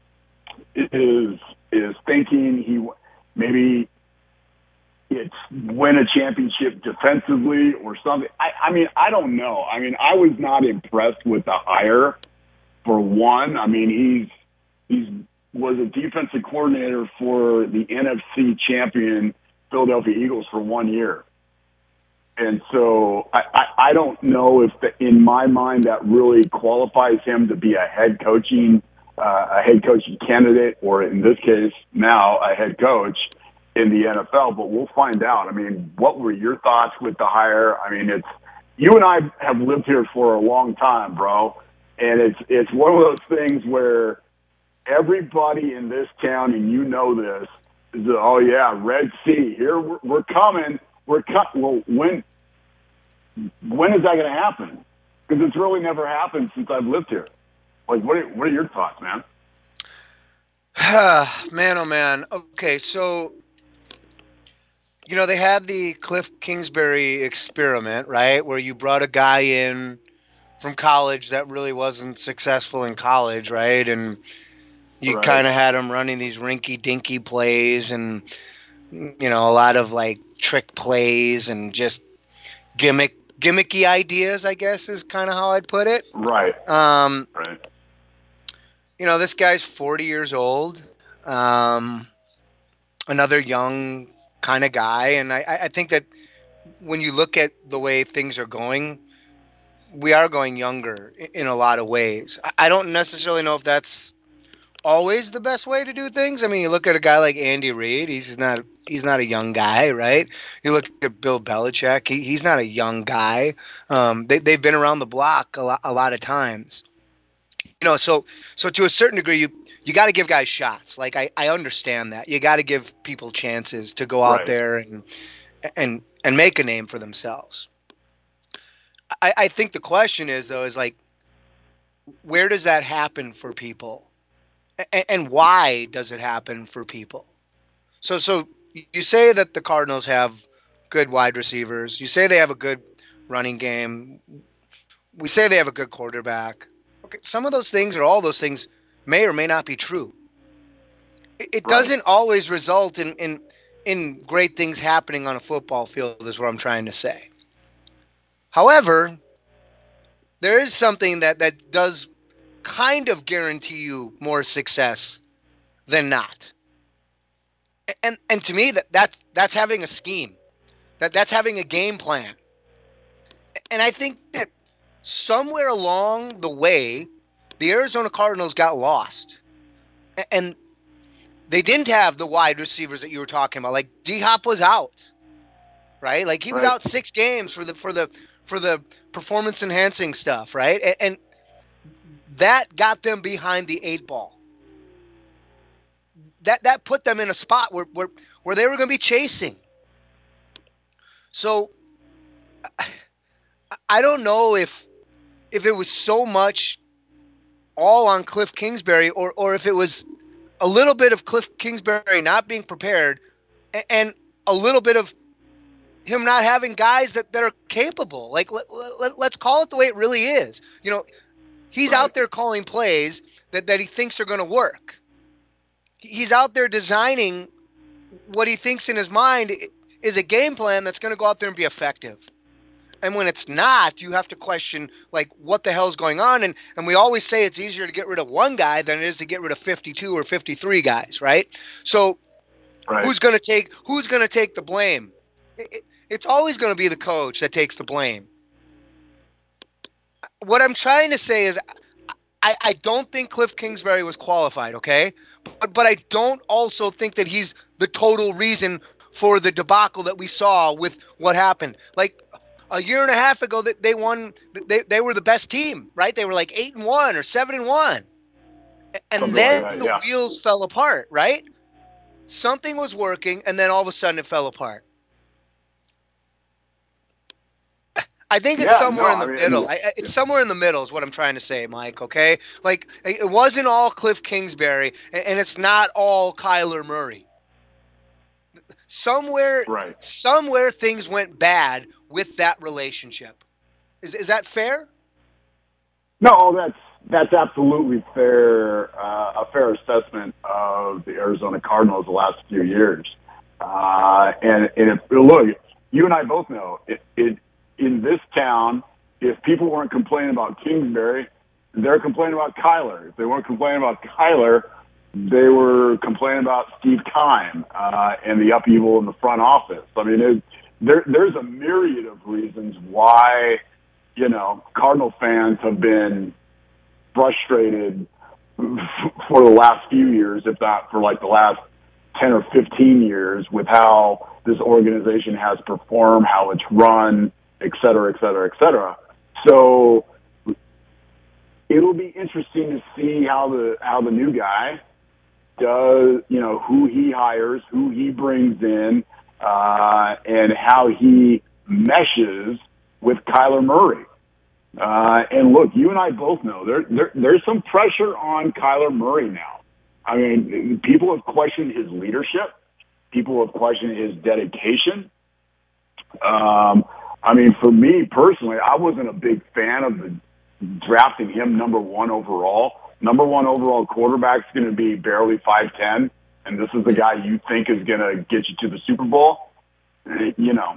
is is thinking. He maybe it's win a championship defensively or something. I, I mean, I don't know. I mean, I was not impressed with the hire. For one, I mean, he's he's was a defensive coordinator for the N F C champion Philadelphia Eagles for one year. And so I, I, I don't know if, the, in my mind, that really qualifies him to be a head coaching uh, a head coaching candidate, or in this case now a head coach in the N F L. But we'll find out. I mean, what were your thoughts with the hire? I mean, it's you and I have lived here for a long time, bro, and it's it's one of those things where everybody in this town, and you know this, is oh yeah, Red Sea, here we're, we're coming. We're cut. Well, when when is that going to happen? Because it's really never happened since I've lived here. Like, what are, what are your thoughts, man? man, oh man. Okay, so you know they had the Cliff Kingsbury experiment, right, where you brought a guy in from college that really wasn't successful in college, right, and you Right. kind of had him running these rinky-dinky plays and you know a lot of like trick plays and just gimmick gimmicky ideas, I guess is kind of how I'd put it. Right. Um, right. You know, this guy's forty years old, um, another young kind of guy. And I, I think that when you look at the way things are going, we are going younger in, in a lot of ways. I, I don't necessarily know if that's always the best way to do things. I mean, you look at a guy like Andy Reid, he's not he's not a young guy, right? You look at Bill Belichick, he, he's not a young guy. Um, they, they've been around the block a lot, a lot of times. You know, so so to a certain degree, you you got to give guys shots. Like I, I understand that you got to give people chances to go out Right. there and and and make a name for themselves. I, I think the question is though is like, where does that happen for people, and, and why does it happen for people? So so you say that the Cardinals have good wide receivers. You say they have a good running game. We say they have a good quarterback. Okay, some of those things or all those things may or may not be true. It, it doesn't always result in, in in great things happening on a football field is what I'm trying to say. However, there is something that, that does kind of guarantee you more success than not. And and to me that that's that's having a scheme. That that's having a game plan. And I think that somewhere along the way, the Arizona Cardinals got lost. And they didn't have the wide receivers that you were talking about. Like D-Hop was out. Right? Like he was Right. out six games for the for the for the performance enhancing stuff, right? And, and that got them behind the eight ball. That that put them in a spot where where, where they were going to be chasing. So I don't know if if it was so much all on Cliff Kingsbury or or if it was a little bit of Cliff Kingsbury not being prepared and, and a little bit of him not having guys that, that are capable. Like let, let, let's call it the way it really is. You know, he's out there calling plays that, that he thinks are going to work. He's out there designing what he thinks in his mind is a game plan that's going to go out there and be effective. And when it's not, you have to question, like, what the hell is going on? And and we always say it's easier to get rid of one guy than it is to get rid of fifty-two or fifty-three guys, right? So Right. who's going to take who's going to take the blame? It, it, it's always going to be the coach that takes the blame. What I'm trying to say is I, I don't think Cliff Kingsbury was qualified, okay? But, but I don't also think that he's the total reason for the debacle that we saw with what happened. Like, a year and a half ago, that they won. They they were the best team, right? They were like eight and one or seven and one, and Something then like that, the yeah. wheels fell apart, right? Something was working, and then all of a sudden it fell apart. I think it's Yeah, somewhere no, in the I mean, middle. I, I- it's somewhere in the middle is what I'm trying to say, Mike. Okay, like it wasn't all Cliff Kingsbury, and, and it's not all Kyler Murray. Somewhere, Right. somewhere things went bad with that relationship. Is is that fair? No, that's that's absolutely fair. Uh, a fair assessment of the Arizona Cardinals the last few years. Uh, and and if, look, you and I both know it, it. In this town, if people weren't complaining about Kingsbury, they're complaining about Kyler. If they weren't complaining about Kyler, they were complaining about Steve Keim uh, and the upheaval in the front office. I mean, it, there, there's a myriad of reasons why, you know, Cardinal fans have been frustrated for the last few years, if not for like the last ten or fifteen years, with how this organization has performed, how it's run, et cetera, et cetera, et cetera. So it'll be interesting to see how the how the new guy does, you know, who he hires, who he brings in, uh, and how he meshes with Kyler Murray. Uh, and look, you and I both know there, there there's some pressure on Kyler Murray now. I mean, people have questioned his leadership. People have questioned his dedication. Um, I mean, for me personally, I wasn't a big fan of the drafting him number one overall. Number one overall quarterback's going to be barely five ten, and this is the guy you think is going to get you to the Super Bowl. You know,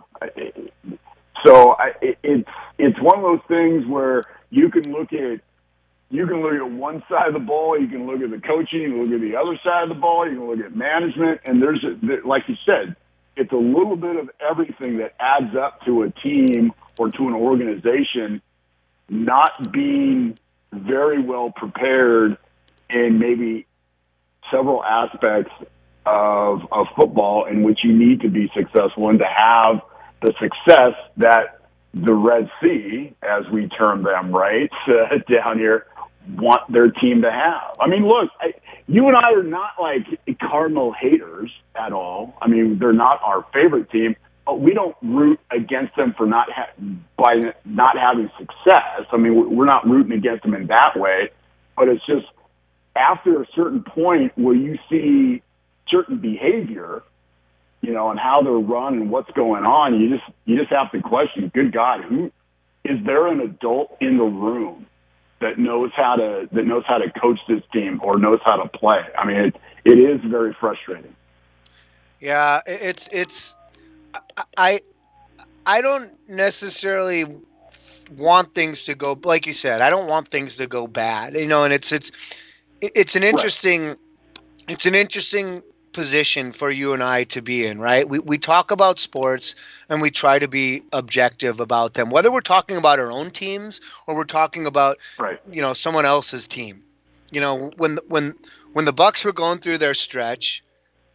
so I, it, it's it's one of those things where you can look at you can look at one side of the ball, you can look at the coaching, you can look at the other side of the ball, you can look at management, and there's a, like you said, it's a little bit of everything that adds up to a team or to an organization not being very well prepared in maybe several aspects of of football in which you need to be successful and to have the success that the Red Sea, as we term them, right, uh, down here, want their team to have. I mean, look, I, you and I are not like Cardinal haters at all. I mean, they're not our favorite team, but we don't root against them for not ha- by not having success. I mean, we're not rooting against them in that way, but it's just after a certain point where you see certain behavior, you know, and how they're run and what's going on, you just you just have to question, good God, who is there an adult in the room that knows how to that knows how to coach this team or knows how to play? I mean, it it is very frustrating. Yeah, it's it's I I don't necessarily want things to go like you said. I don't want things to go bad, you know, and it's it's it's an interesting right. it's an interesting position for you and I to be in, right? We we talk about sports and we try to be objective about them, whether we're talking about our own teams or we're talking about, right. you know, someone else's team. You know, when when when the Bucks were going through their stretch,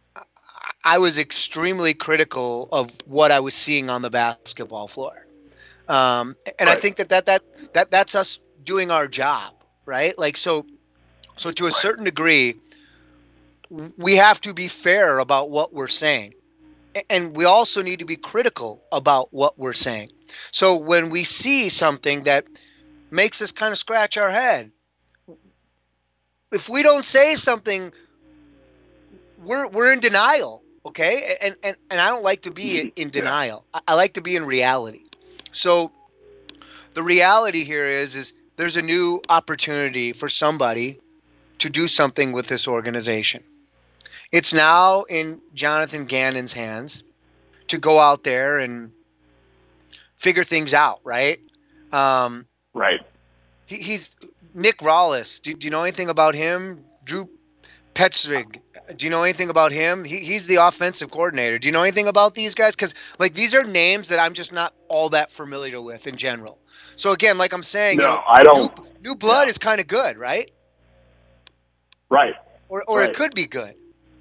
I was extremely critical of what I was seeing on the basketball floor, um, and right. I think that, that that that that's us doing our job, right? Like so, so to a right. certain degree, we have to be fair about what we're saying. And we also need to be critical about what we're saying. So when we see something that makes us kind of scratch our head, if we don't say something, we're we're in denial, okay? And and, and I don't like to be in, in denial. I, I like to be in reality. So the reality here is, is there's a new opportunity for somebody to do something with this organization. It's now in Jonathan Gannon's hands to go out there and figure things out, right? Um, right. He, he's Nick Rawlis. Do, do you know anything about him? Drew Petzing. Do you know anything about him? He, he's the offensive coordinator. Do you know anything about these guys? Because like these are names that I'm just not all that familiar with in general. So again, like I'm saying, no, you know, I don't. New, new blood yeah. is kind of good, right? Right. Or or right. it could be good.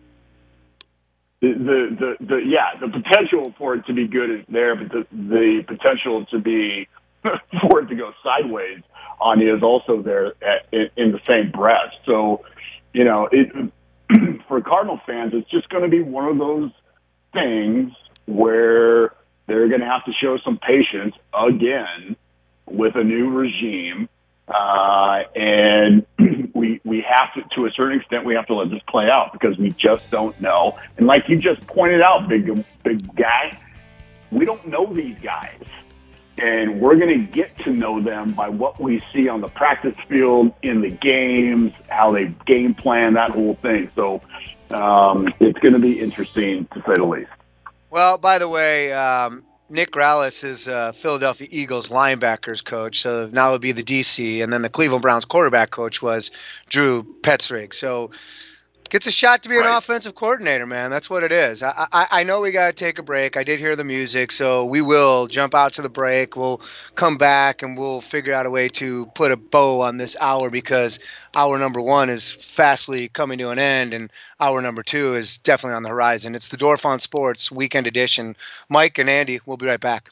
The, the, the, the, yeah, the potential for it to be good is there, but the, the potential to be, for it to go sideways on you is also there at, in, in the same breath. So, you know, it, for Cardinal fans, it's just going to be one of those things where they're going to have to show some patience again with a new regime. Uh, and we we have to, to a certain extent, we have to let this play out because we just don't know. And like you just pointed out, big big guy, we don't know these guys, and we're going to get to know them by what we see on the practice field, in the games, how they game plan, that whole thing. So um, it's going to be interesting to say the least. Well, by the way, um, Nick Rawlis is uh, Philadelphia Eagles linebackers coach, so now it would be the D C, and then the Cleveland Browns quarterback coach was Drew Petzing. So gets a shot to be an right. offensive coordinator, man. That's what it is. I I, I know we got to take a break. I did hear the music, so we will jump out to the break. We'll come back, and we'll figure out a way to put a bow on this hour because hour number one is fastly coming to an end, and hour number two is definitely on the horizon. It's the Dorf on Sports Weekend Edition. Mike and Andy, we'll be right back.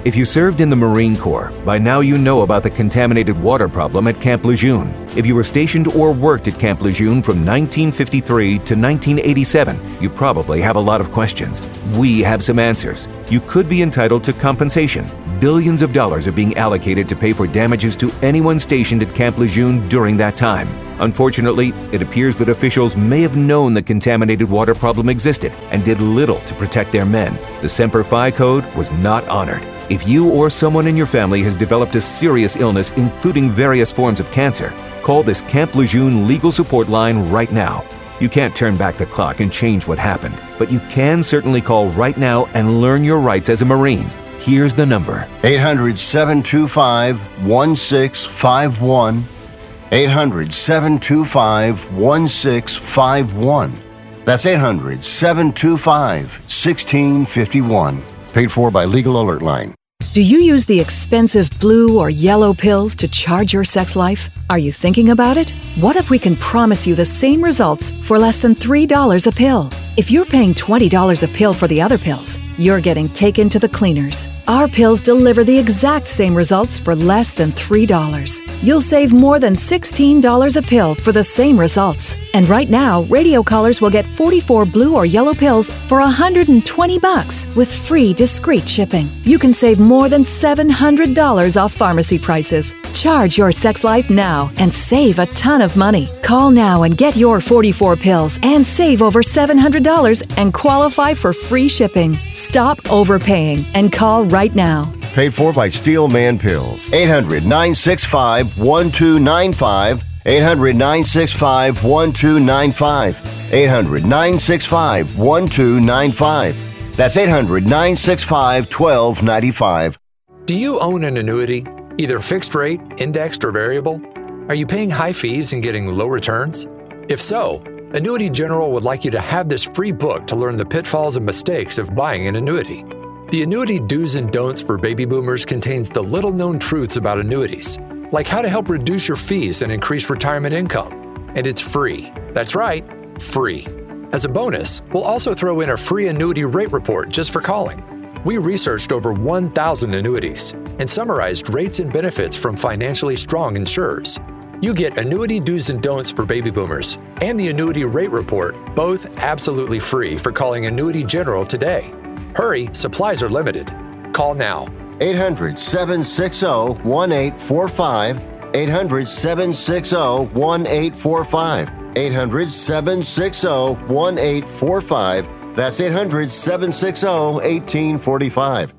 If you served in the Marine Corps, by now you know about the contaminated water problem at Camp Lejeune. If you were stationed or worked at Camp Lejeune from nineteen fifty-three to nineteen eighty-seven, you probably have a lot of questions. We have some answers. You could be entitled to compensation. Billions of dollars are being allocated to pay for damages to anyone stationed at Camp Lejeune during that time. Unfortunately, it appears that officials may have known the contaminated water problem existed and did little to protect their men. The Semper Fi code was not honored. If you or someone in your family has developed a serious illness, including various forms of cancer, call this Camp Lejeune legal support line right now. You can't turn back the clock and change what happened, but you can certainly call right now and learn your rights as a Marine. Here's the number. eight hundred, seven two five, one six five one. eight hundred, seven two five, one six five one. That's eight hundred, seven two five, one six five one. Paid for by Legal Alert Line. Do you use the expensive blue or yellow pills to charge your sex life? Are you thinking about it? What if we can promise you the same results for less than three dollars a pill? If you're paying twenty dollars a pill for the other pills, you're getting taken to the cleaners. Our pills deliver the exact same results for less than three dollars. You'll save more than sixteen dollars a pill for the same results. And right now, radio callers will get forty-four blue or yellow pills for one hundred twenty bucks with free discreet shipping. You can save more than seven hundred dollars off pharmacy prices. Charge your sex life now and save a ton of money. Call now and get your forty-four pills and save over seven hundred dollars and qualify for free shipping. Stop overpaying and call right now. Paid for by Steel Man Pills. eight hundred, nine six five, one two nine five. eight hundred, nine six five, one two nine five. eight hundred, nine six five, one two nine five. That's eight hundred, nine six five, one two nine five. Do you own an annuity, either fixed rate, indexed, or variable? Are you paying high fees and getting low returns? If so, Annuity General would like you to have this free book to learn the pitfalls and mistakes of buying an annuity. The Annuity Do's and Don'ts for Baby Boomers contains the little-known truths about annuities, like how to help reduce your fees and increase retirement income. And it's free. That's right, free. As a bonus, we'll also throw in a free annuity rate report just for calling. We researched over one thousand annuities and summarized rates and benefits from financially strong insurers. You get Annuity Do's and Don'ts for Baby Boomers and the Annuity Rate Report, both absolutely free for calling Annuity General today. Hurry, supplies are limited. Call now. eight hundred, seven six zero, one eight four five. eight hundred, seven six zero, one eight four five. eight hundred, seven six zero, one eight four five. That's eight hundred, seven six zero, one eight four five.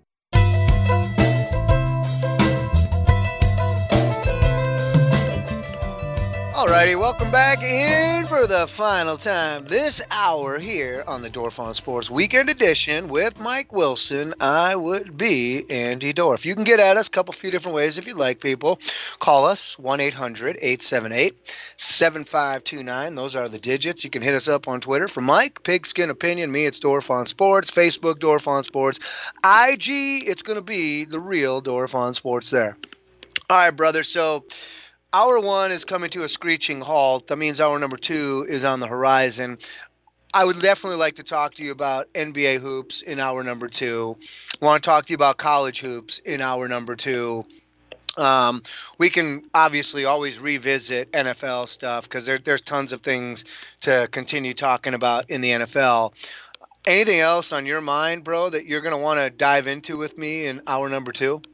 Alrighty, welcome back in for the final time this hour here on the Dorf on Sports Weekend Edition with Mike Wilson. I would be Andy Dorf. You can get at us a couple few different ways if you'd like, people. Call us, one eight hundred, eight seven eight, seven five two nine. Those are the digits. You can hit us up on Twitter for Mike, Pigskin Opinion. Me, it's Dorf on Sports. Facebook, Dorf on Sports. I G, it's going to be the real Dorf on Sports there. All right, brother, so hour one is coming to a screeching halt. That means hour number two is on the horizon. I would definitely like to talk to you about N B A hoops in hour number two. I want to talk to you about college hoops in hour number two. Um, we can obviously always revisit N F L stuff because there, there's tons of things to continue talking about in the N F L. Anything else on your mind, bro, that you're going to want to dive into with me in hour number two?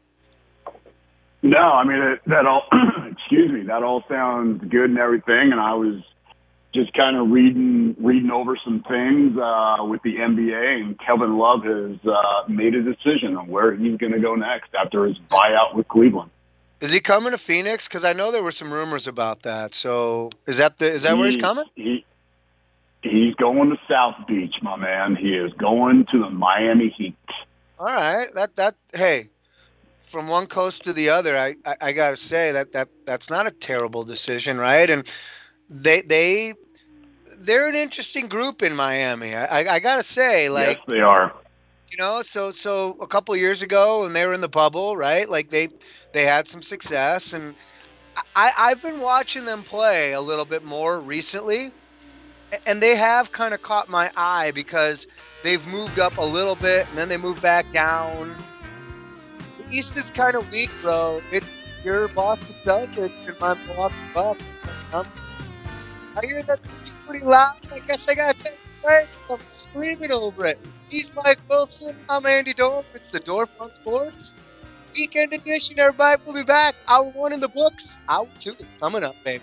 No, I mean, it, that all, excuse me, that all sounds good and everything. And I was just kind of reading, reading over some things uh, with the N B A, and Kevin Love has uh, made a decision on where he's going to go next after his buyout with Cleveland. Is he coming to Phoenix? Because I know there were some rumors about that. So is that the, is that he, where he's coming? He, he's going to South Beach, my man. He is going to the Miami Heat. All right. That, that, hey, from one coast to the other, I, I, I got to say that, that that's not a terrible decision, right? And they they they're an interesting group in Miami. I, I, I got to say, like, yes, they are. You know, so so a couple of years ago when they were in the bubble, right? Like they they had some success, and I I've been watching them play a little bit more recently, and they have kind of caught my eye because they've moved up a little bit and then they moved back down. East is kind of weak, bro. It's your Boston Celtics and my Milwaukee Bucks. Um, I hear that music pretty loud. I guess I gotta take a break. I'm screaming over it. He's Mike Wilson. I'm Andy Dorf. It's the Dorf on Sports Weekend Edition. Everybody, we'll be back. Hour one in the books. Hour two is coming up, baby.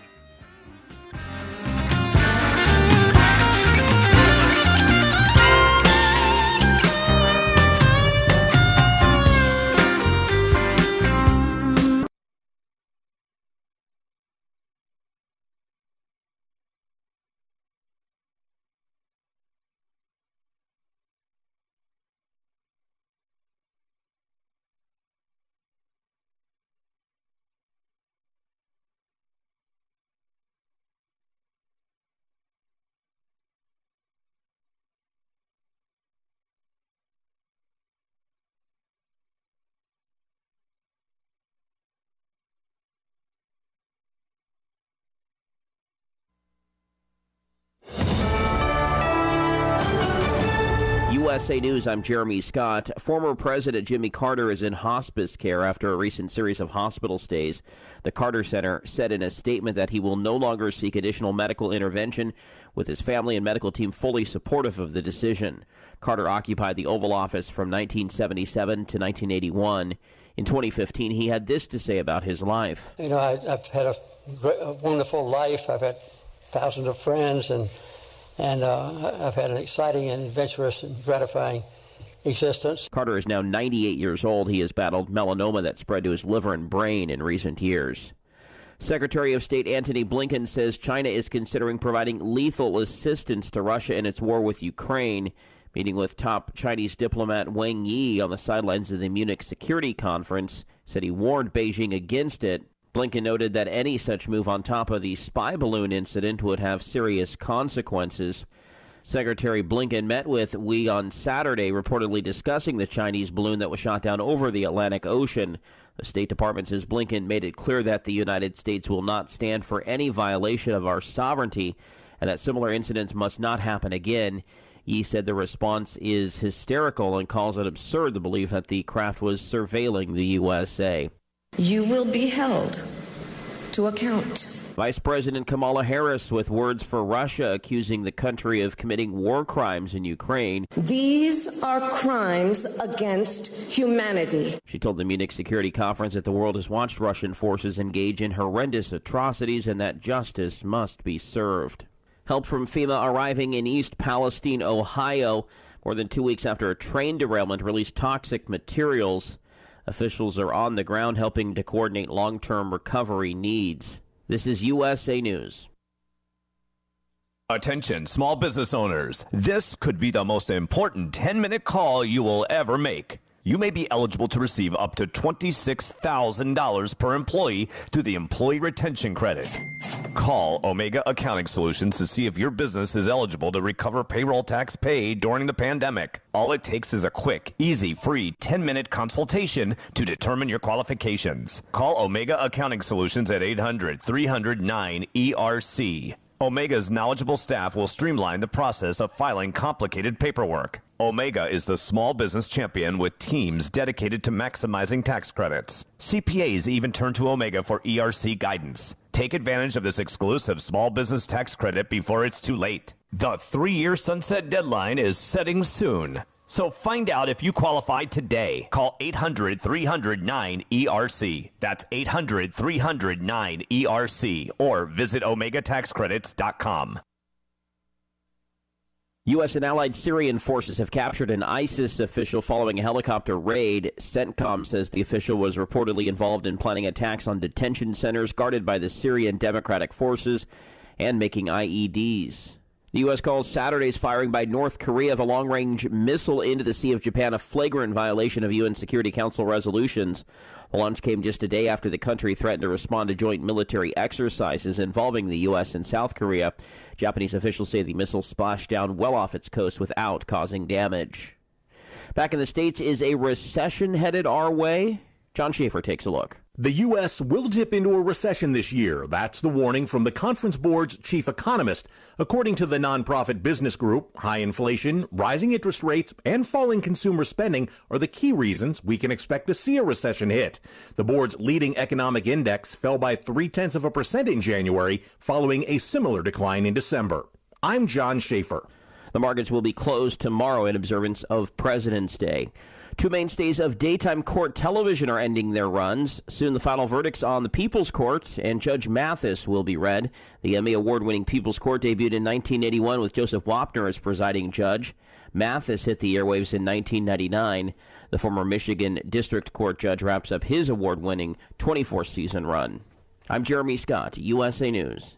U S A News, I'm Jeremy Scott. Former President Jimmy Carter is in hospice care after a recent series of hospital stays. The Carter Center said in a statement that he will no longer seek additional medical intervention, with his family and medical team fully supportive of the decision. Carter occupied the Oval Office from nineteen seventy-seven to nineteen eighty-one. In twenty fifteen, he had this to say about his life. You know, I, I've had a, great, a wonderful life. I've had thousands of friends, and And uh, I've had an exciting and adventurous and gratifying existence. Carter is now ninety-eight years old. He has battled melanoma that spread to his liver and brain in recent years. Secretary of State Antony Blinken says China is considering providing lethal assistance to Russia in its war with Ukraine. Meeting with top Chinese diplomat Wang Yi on the sidelines of the Munich Security Conference, said he warned Beijing against it. Blinken noted that any such move on top of the spy balloon incident would have serious consequences. Secretary Blinken met with Wei on Saturday, reportedly discussing the Chinese balloon that was shot down over the Atlantic Ocean. The State Department says Blinken made it clear that the United States will not stand for any violation of our sovereignty and that similar incidents must not happen again. Yi said the response is hysterical and calls it absurd to believe that the craft was surveilling the U S A. You will be held to account. Vice President Kamala Harris with words for Russia, accusing the country of committing war crimes in Ukraine. These are crimes against humanity. She told the Munich Security Conference that the world has watched Russian forces engage in horrendous atrocities and that justice must be served. Help from FEMA arriving in East Palestine, Ohio, more than two weeks after a train derailment released toxic materials. Officials are on the ground helping to coordinate long-term recovery needs. This is U S A News. Attention, small business owners. This could be the most important ten-minute call you will ever make. You may be eligible to receive up to twenty-six thousand dollars per employee through the Employee Retention Credit. Call Omega Accounting Solutions to see if your business is eligible to recover payroll tax paid during the pandemic. All it takes is a quick, easy, free ten-minute consultation to determine your qualifications. Call Omega Accounting Solutions at eight hundred, three hundred, nine E R C. Omega's knowledgeable staff will streamline the process of filing complicated paperwork. Omega is the small business champion with teams dedicated to maximizing tax credits. C P As even turn to Omega for E R C guidance. Take advantage of this exclusive small business tax credit before it's too late. The three-year sunset deadline is setting soon. So find out if you qualify today. Call eight hundred, three hundred, nine E R C. That's eight hundred, three hundred, nine E R C. Or visit omega tax credits dot com. U S and allied Syrian forces have captured an ISIS official following a helicopter raid. CENTCOM says the official was reportedly involved in planning attacks on detention centers guarded by the Syrian Democratic Forces and making I E Ds. The U S calls Saturday's firing by North Korea of a long-range missile into the Sea of Japan a flagrant violation of U N Security Council resolutions. The launch came just a day after the country threatened to respond to joint military exercises involving the U S and South Korea. Japanese officials say the missile splashed down well off its coast without causing damage. Back in the States, is a recession headed our way? John Schaefer takes a look. The U S will dip into a recession this year. That's the warning from the Conference Board's chief economist. According to the nonprofit business group, high inflation, rising interest rates, and falling consumer spending are the key reasons we can expect to see a recession hit. The board's leading economic index fell by three-tenths of a percent in January, following a similar decline in December. I'm John Schaefer. The markets will be closed tomorrow in observance of President's Day. Two mainstays of daytime court television are ending their runs. Soon the final verdicts on the People's Court and Judge Mathis will be read. The Emmy Award-winning People's Court debuted in nineteen eighty-one with Joseph Wapner as presiding judge. Mathis hit the airwaves in nineteen ninety-nine. The former Michigan District Court judge wraps up his award-winning twenty-four season run. I'm Jeremy Scott, U S A News.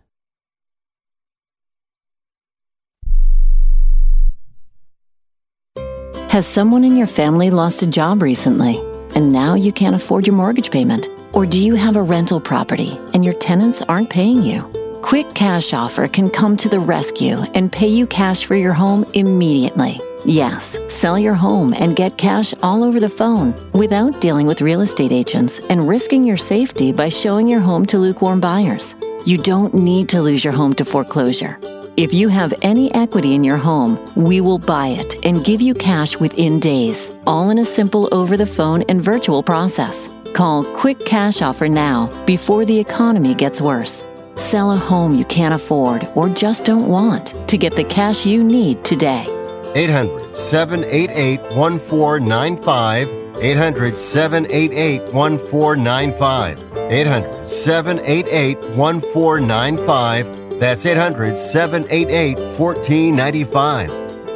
Has someone in your family lost a job recently, and now you can't afford your mortgage payment? Or do you have a rental property and your tenants aren't paying you? Quick Cash Offer can come to the rescue and pay you cash for your home immediately. Yes, sell your home and get cash all over the phone without dealing with real estate agents and risking your safety by showing your home to lukewarm buyers. You don't need to lose your home to foreclosure. If you have any equity in your home, we will buy it and give you cash within days, all in a simple over-the-phone and virtual process. Call Quick Cash Offer now before the economy gets worse. Sell a home you can't afford or just don't want to get the cash you need today. eight hundred, seven eight eight, one four nine five. eight hundred, seven eight eight, one four nine five. eight hundred, seven eight eight, one four nine five. That's eight hundred, seven eight eight, one four nine five.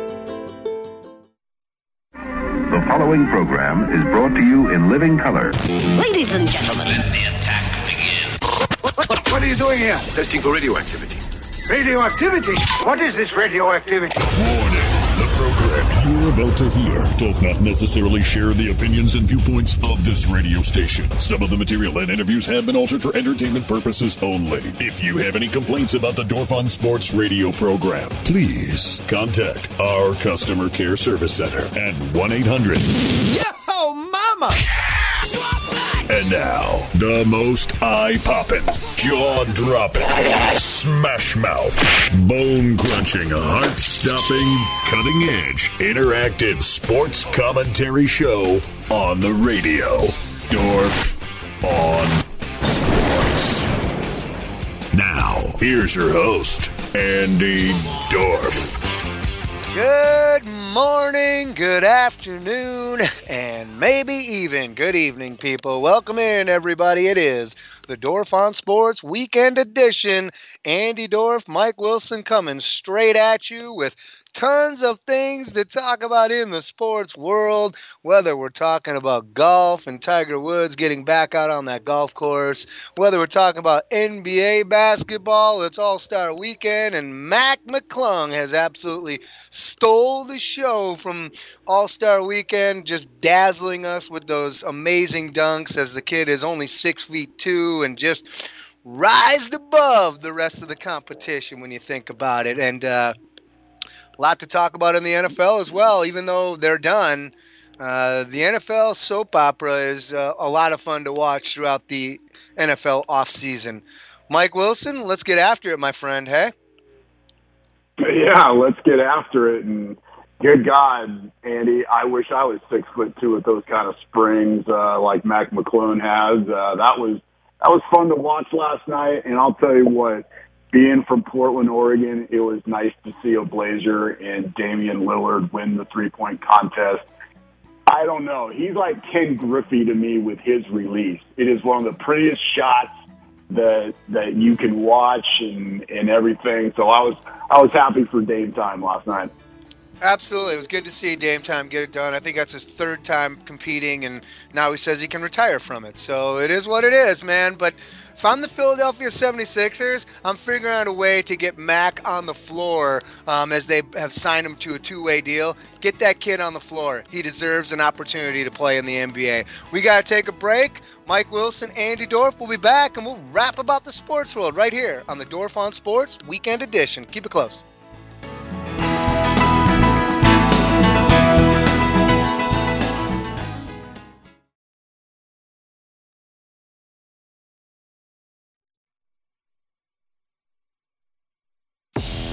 The following program is brought to you in living color. Ladies and gentlemen, let the attack begin. What, what, what are you doing here? Testing for radioactivity. Radioactivity? What is this radioactivity? Warning. The program you're about to hear does not necessarily share the opinions and viewpoints of this radio station. Some of the material and interviews have been altered for entertainment purposes only. If you have any complaints about the Dorf on Sports radio program, please contact our customer care service center at one eight hundred. Yo, mama! And now, the most eye-popping, jaw-dropping, smash-mouth, bone-crunching, heart-stopping, cutting-edge, interactive sports commentary show on the radio. Dorf on Sports. Now, here's your host, Andy Dorf. Good morning, good afternoon, and maybe even good evening, people. Welcome in, everybody. It is the Dorf on Sports Weekend Edition. Andy Dorf, Mike Wilson coming straight at you with tons of things to talk about in the sports world, whether we're talking about golf and Tiger Woods getting back out on that golf course, whether we're talking about N B A basketball, it's All-Star Weekend, and Mac McClung has absolutely stole the show from All-Star Weekend, just dazzling us with those amazing dunks as the kid is only six feet two and just rised above the rest of the competition when you think about it. And uh, a lot to talk about in the N F L as well, even though they're done. Uh, the N F L soap opera is uh, a lot of fun to watch throughout the N F L offseason. Mike Wilson, let's get after it, my friend, hey? Yeah, let's get after it. And good God, Andy, I wish I was six foot two with those kind of springs uh, like Mac McClung has. Uh, that was that was fun to watch last night, and I'll tell you what, being from Portland, Oregon, it was nice to see a Blazer and Damian Lillard win the three-point contest. I don't know. He's like Ken Griffey to me with his release. It is one of the prettiest shots that that you can watch and, and everything. So I was I was happy for Dame Time last night. Absolutely. It was good to see Dame Time get it done. I think that's his third time competing, and now he says he can retire from it. So it is what it is, man. But if I'm the Philadelphia seventy-sixers, I'm figuring out a way to get Mac on the floor um, as they have signed him to a two-way deal. Get that kid on the floor. He deserves an opportunity to play in the N B A. We got to take a break. Mike Wilson, Andy Dorf will be back, and we'll rap about the sports world right here on the Dorf on Sports Weekend Edition. Keep it close.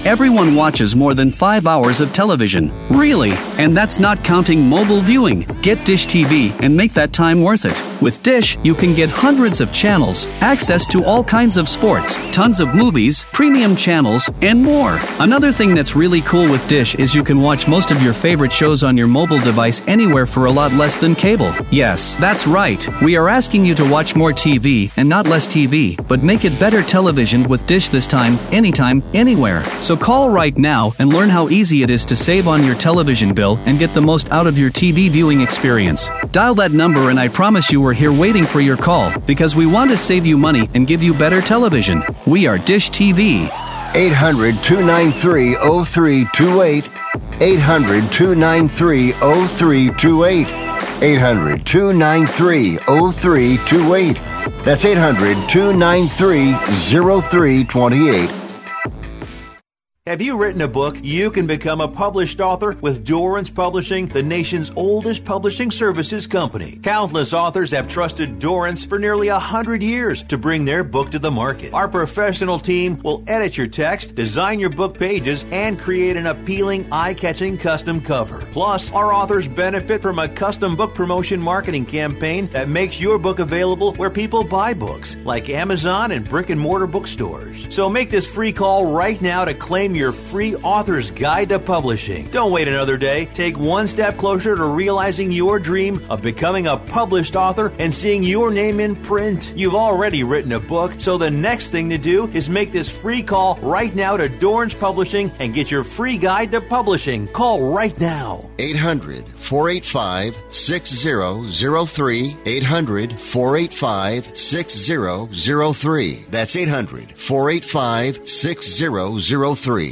everyone watches more than five hours of television. Really? And that's not counting mobile viewing. Get Dish T V and make that time worth it. With Dish, you can get hundreds of channels, access to all kinds of sports, tons of movies, premium channels, and more. Another thing that's really cool with Dish is you can watch most of your favorite shows on your mobile device anywhere for a lot less than cable. Yes, that's right. We are asking you to watch more T V and not less T V, but make it better television with Dish this time, anytime, anywhere. So call right now and learn how easy it is to save on your television bill and get the most out of your T V viewing experience. Dial that number and I promise you we're here waiting for your call because we want to save you money and give you better television. We are Dish T V. eight hundred, two nine three, oh three two eight. eight hundred, two nine three, oh three two eight. eight hundred, two nine three, oh three two eight. That's eight hundred, two nine three, oh three two eight. Have you written a book? You can become a published author with Dorrance Publishing, the nation's oldest publishing services company. Countless authors have trusted Dorrance for nearly a hundred years to bring their book to the market. Our professional team will edit your text, design your book pages, and create an appealing, eye-catching custom cover. Plus, our authors benefit from a custom book promotion marketing campaign that makes your book available where people buy books, like Amazon and brick-and-mortar bookstores. So make this free call right now to claim your free author's guide to publishing. Don't wait another day. Take one step closer to realizing your dream of becoming a published author and seeing your name in print. You've already written a book, so the next thing to do is make this free call right now to Dorrance Publishing and get your free guide to publishing. Call right now. eight hundred, four eight five, six zero zero three. eight hundred, four eight five, six zero zero three. That's eight hundred, four eight five, six zero zero three.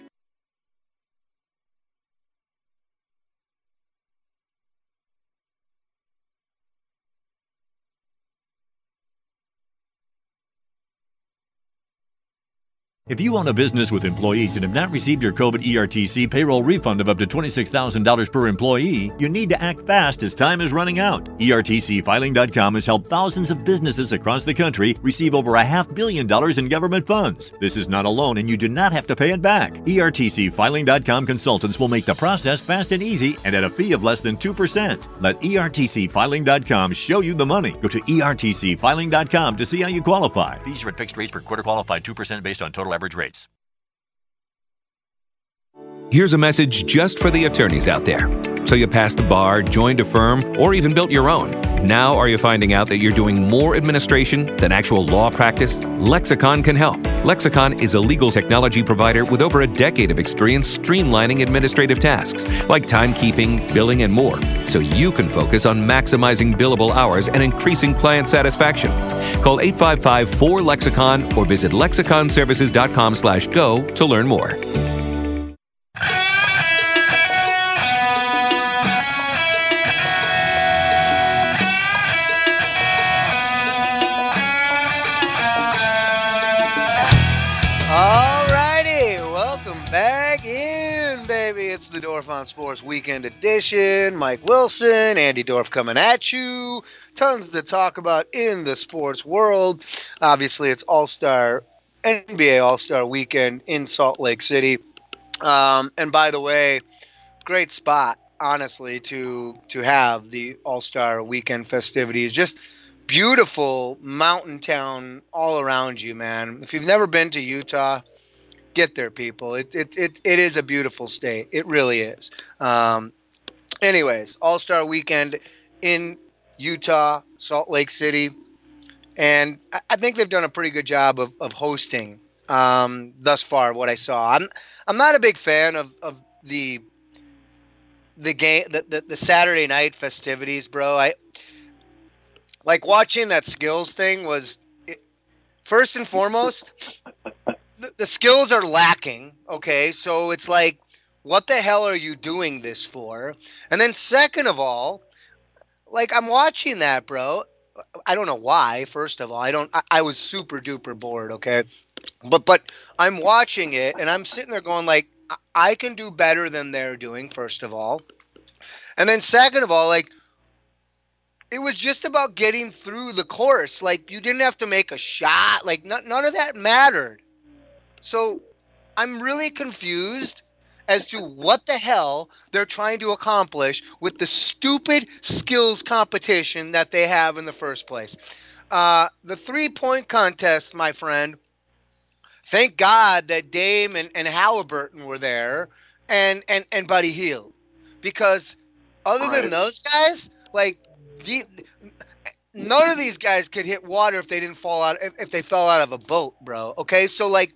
If you own a business with employees and have not received your COVID E R T C payroll refund of up to twenty-six thousand dollars per employee, you need to act fast as time is running out. E R T C filing dot com has helped thousands of businesses across the country receive over a half billion dollars in government funds. This is not a loan and you do not have to pay it back. E R T C filing dot com consultants will make the process fast and easy and at a fee of less than two percent. Let E R T C filing dot com show you the money. Go to E R T C filing dot com to see how you qualify. Fees are at fixed rates per quarter, qualified two percent based on total average rates. Here's a message just for the attorneys out there. So you passed the bar, joined a firm, or even built your own. Now are you finding out that you're doing more administration than actual law practice? Lexicon can help. Lexicon is a legal technology provider with over a decade of experience streamlining administrative tasks like timekeeping, billing, and more, so you can focus on maximizing billable hours and increasing client satisfaction. Call eight five five, four, Lexicon or visit lexicon services dot com slash go to learn more. It's the Dorf on Sports Weekend Edition. Mike Wilson, Andy Dorf coming at you. Tons to talk about in the sports world. Obviously, it's All-Star, N B A All-Star Weekend in Salt Lake City. Um, and by the way, great spot, honestly, to to have the All-Star Weekend festivities. Just beautiful mountain town all around you, man. If you've never been to Utah, get there, people. It it it it is a beautiful state. It really is. Um, anyways, All-Star Weekend in Utah, Salt Lake City, and I, I think they've done a pretty good job of of hosting um, thus far. What I saw, I'm I'm not a big fan of of the the game the, the the Saturday night festivities, bro. I like watching that skills thing. Was it, first and foremost. The, the skills are lacking, okay? So it's like, what the hell are you doing this for? And then second of all, like, I'm watching that, bro. I don't know why, first of all. I don't. I, I was super duper bored, okay? But but I'm watching it, and I'm sitting there going, like, I, I can do better than they're doing, first of all. And then second of all, like, it was just about getting through the course. Like, you didn't have to make a shot. Like, n- none of that mattered. So I'm really confused as to what the hell they're trying to accomplish with the stupid skills competition that they have in the first place. Uh, the three-point contest, my friend, thank God that Dame and, and Halliburton were there and, and, and Buddy Hield. Because other right. than those guys, like, the, none of these guys could hit water if they didn't fall out, if, if they fell out of a boat, bro. Okay, so, like,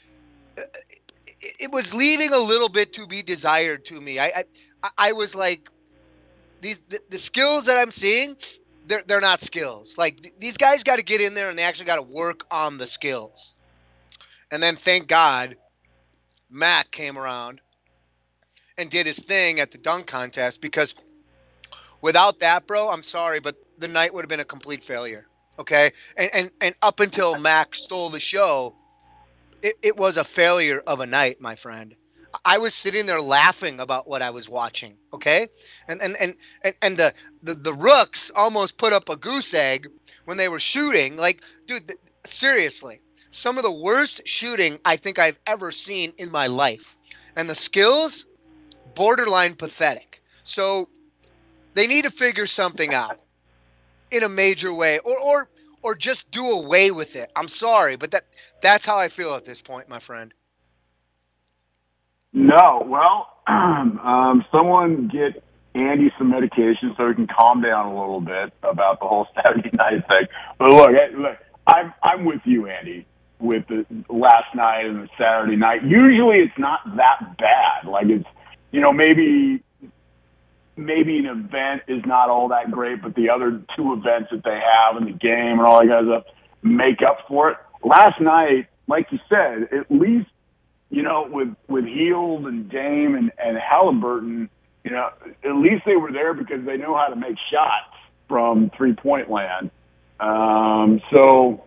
it was leaving a little bit to be desired to me. I, I, I was like, these the, the skills that I'm seeing, they're they're not skills. Like th- these guys got to get in there and they actually got to work on the skills. And then thank God, Mac came around and did his thing at the dunk contest, because without that, bro, I'm sorry, but the night would have been a complete failure. Okay, and and and up until Mac stole the show, It, it was a failure of a night, my friend. I was sitting there laughing about what I was watching, okay? And and and and, and the, the, the Rooks almost put up a goose egg when they were shooting. Like, dude, th- seriously, some of the worst shooting I think I've ever seen in my life. And the skills, borderline pathetic. So they need to figure something out in a major way, or or or just do away with it. I'm sorry, but that that's how I feel at this point, my friend. No, well, um, someone get Andy some medication so he can calm down a little bit about the whole Saturday night thing. But look, look, I'm I'm with you, Andy, with the last night and the Saturday night. Usually, it's not that bad. Like it's, you know, maybe. Maybe an event is not all that great, but the other two events that they have in the game and all that kind of stuff make up for it. Last night, like you said, at least, you know, with, with Hield and Dame and, and Halliburton, you know, at least they were there because they know how to make shots from three-point land. Um, so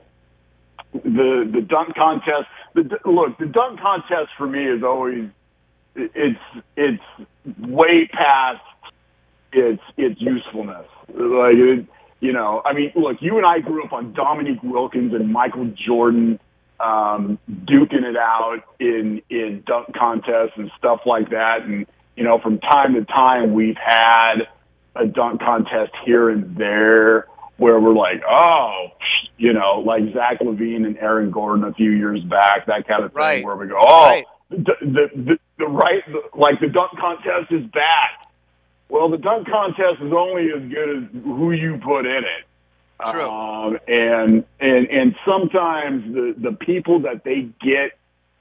the the dunk contest, the, look, the dunk contest for me is always, it's it's way past its its usefulness. Like, it, you know, I mean, look, you and I grew up on Dominique Wilkins and Michael Jordan um, duking it out in in dunk contests and stuff like that. And, you know, from time to time, we've had a dunk contest here and there where we're like, oh, you know, like Zach LaVine and Aaron Gordon a few years back, that kind of thing, right. where we go, oh, right. the, the, the, the right, the, like the dunk contest is back. Well, the dunk contest is only as good as who you put in it. True. Um, and, and, and sometimes the, the people that they get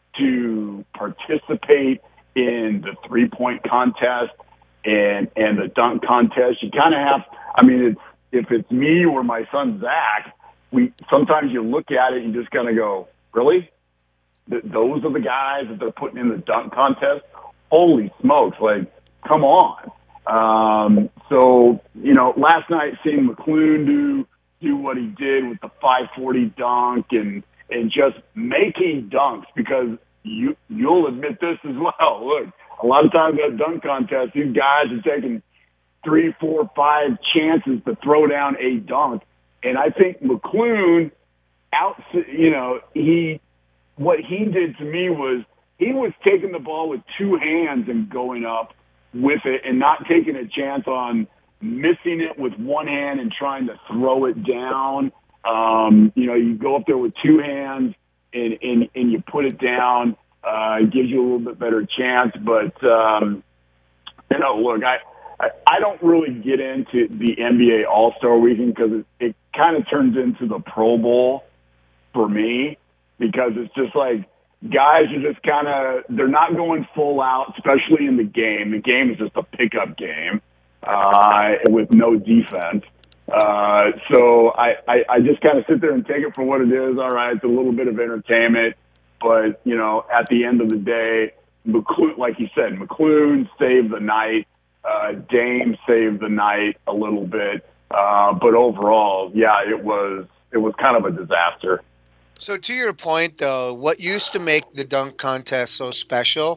to participate in the three-point contest and, and the dunk contest, you kind of have, I mean, it's, if it's me or my son Zach, we sometimes you look at it and you just kind of go, really? Th- those are the guys that they're putting in the dunk contest? Holy smokes, like, come on. Um, so, you know, last night seeing McClune do, do what he did with the five forty dunk and, and just making dunks, because you, you'll admit this as well. Look, a lot of times at dunk contest, these guys are taking three, four, five chances to throw down a dunk. And I think McClune out, you know, he, what he did to me was he was taking the ball with two hands and going up with it and not taking a chance on missing it with one hand and trying to throw it down. Um, you know, you go up there with two hands and, and, and you put it down. Uh, it gives you a little bit better chance. But, um, you know, look, I, I, I don't really get into the N B A All-Star Weekend because it, it kind of turns into the Pro Bowl for me, because it's just like, guys are just kind of, they're not going full out, especially in the game. The game is just a pickup game uh, with no defense. Uh, so I, I, I just kind of sit there and take it for what it is. All right, it's a little bit of entertainment. But, you know, at the end of the day, McClune, like you said, McClune saved the night. Uh, Dame saved the night a little bit. Uh, but overall, yeah, it was it was kind of a disaster. So to your point, though, what used to make the dunk contest so special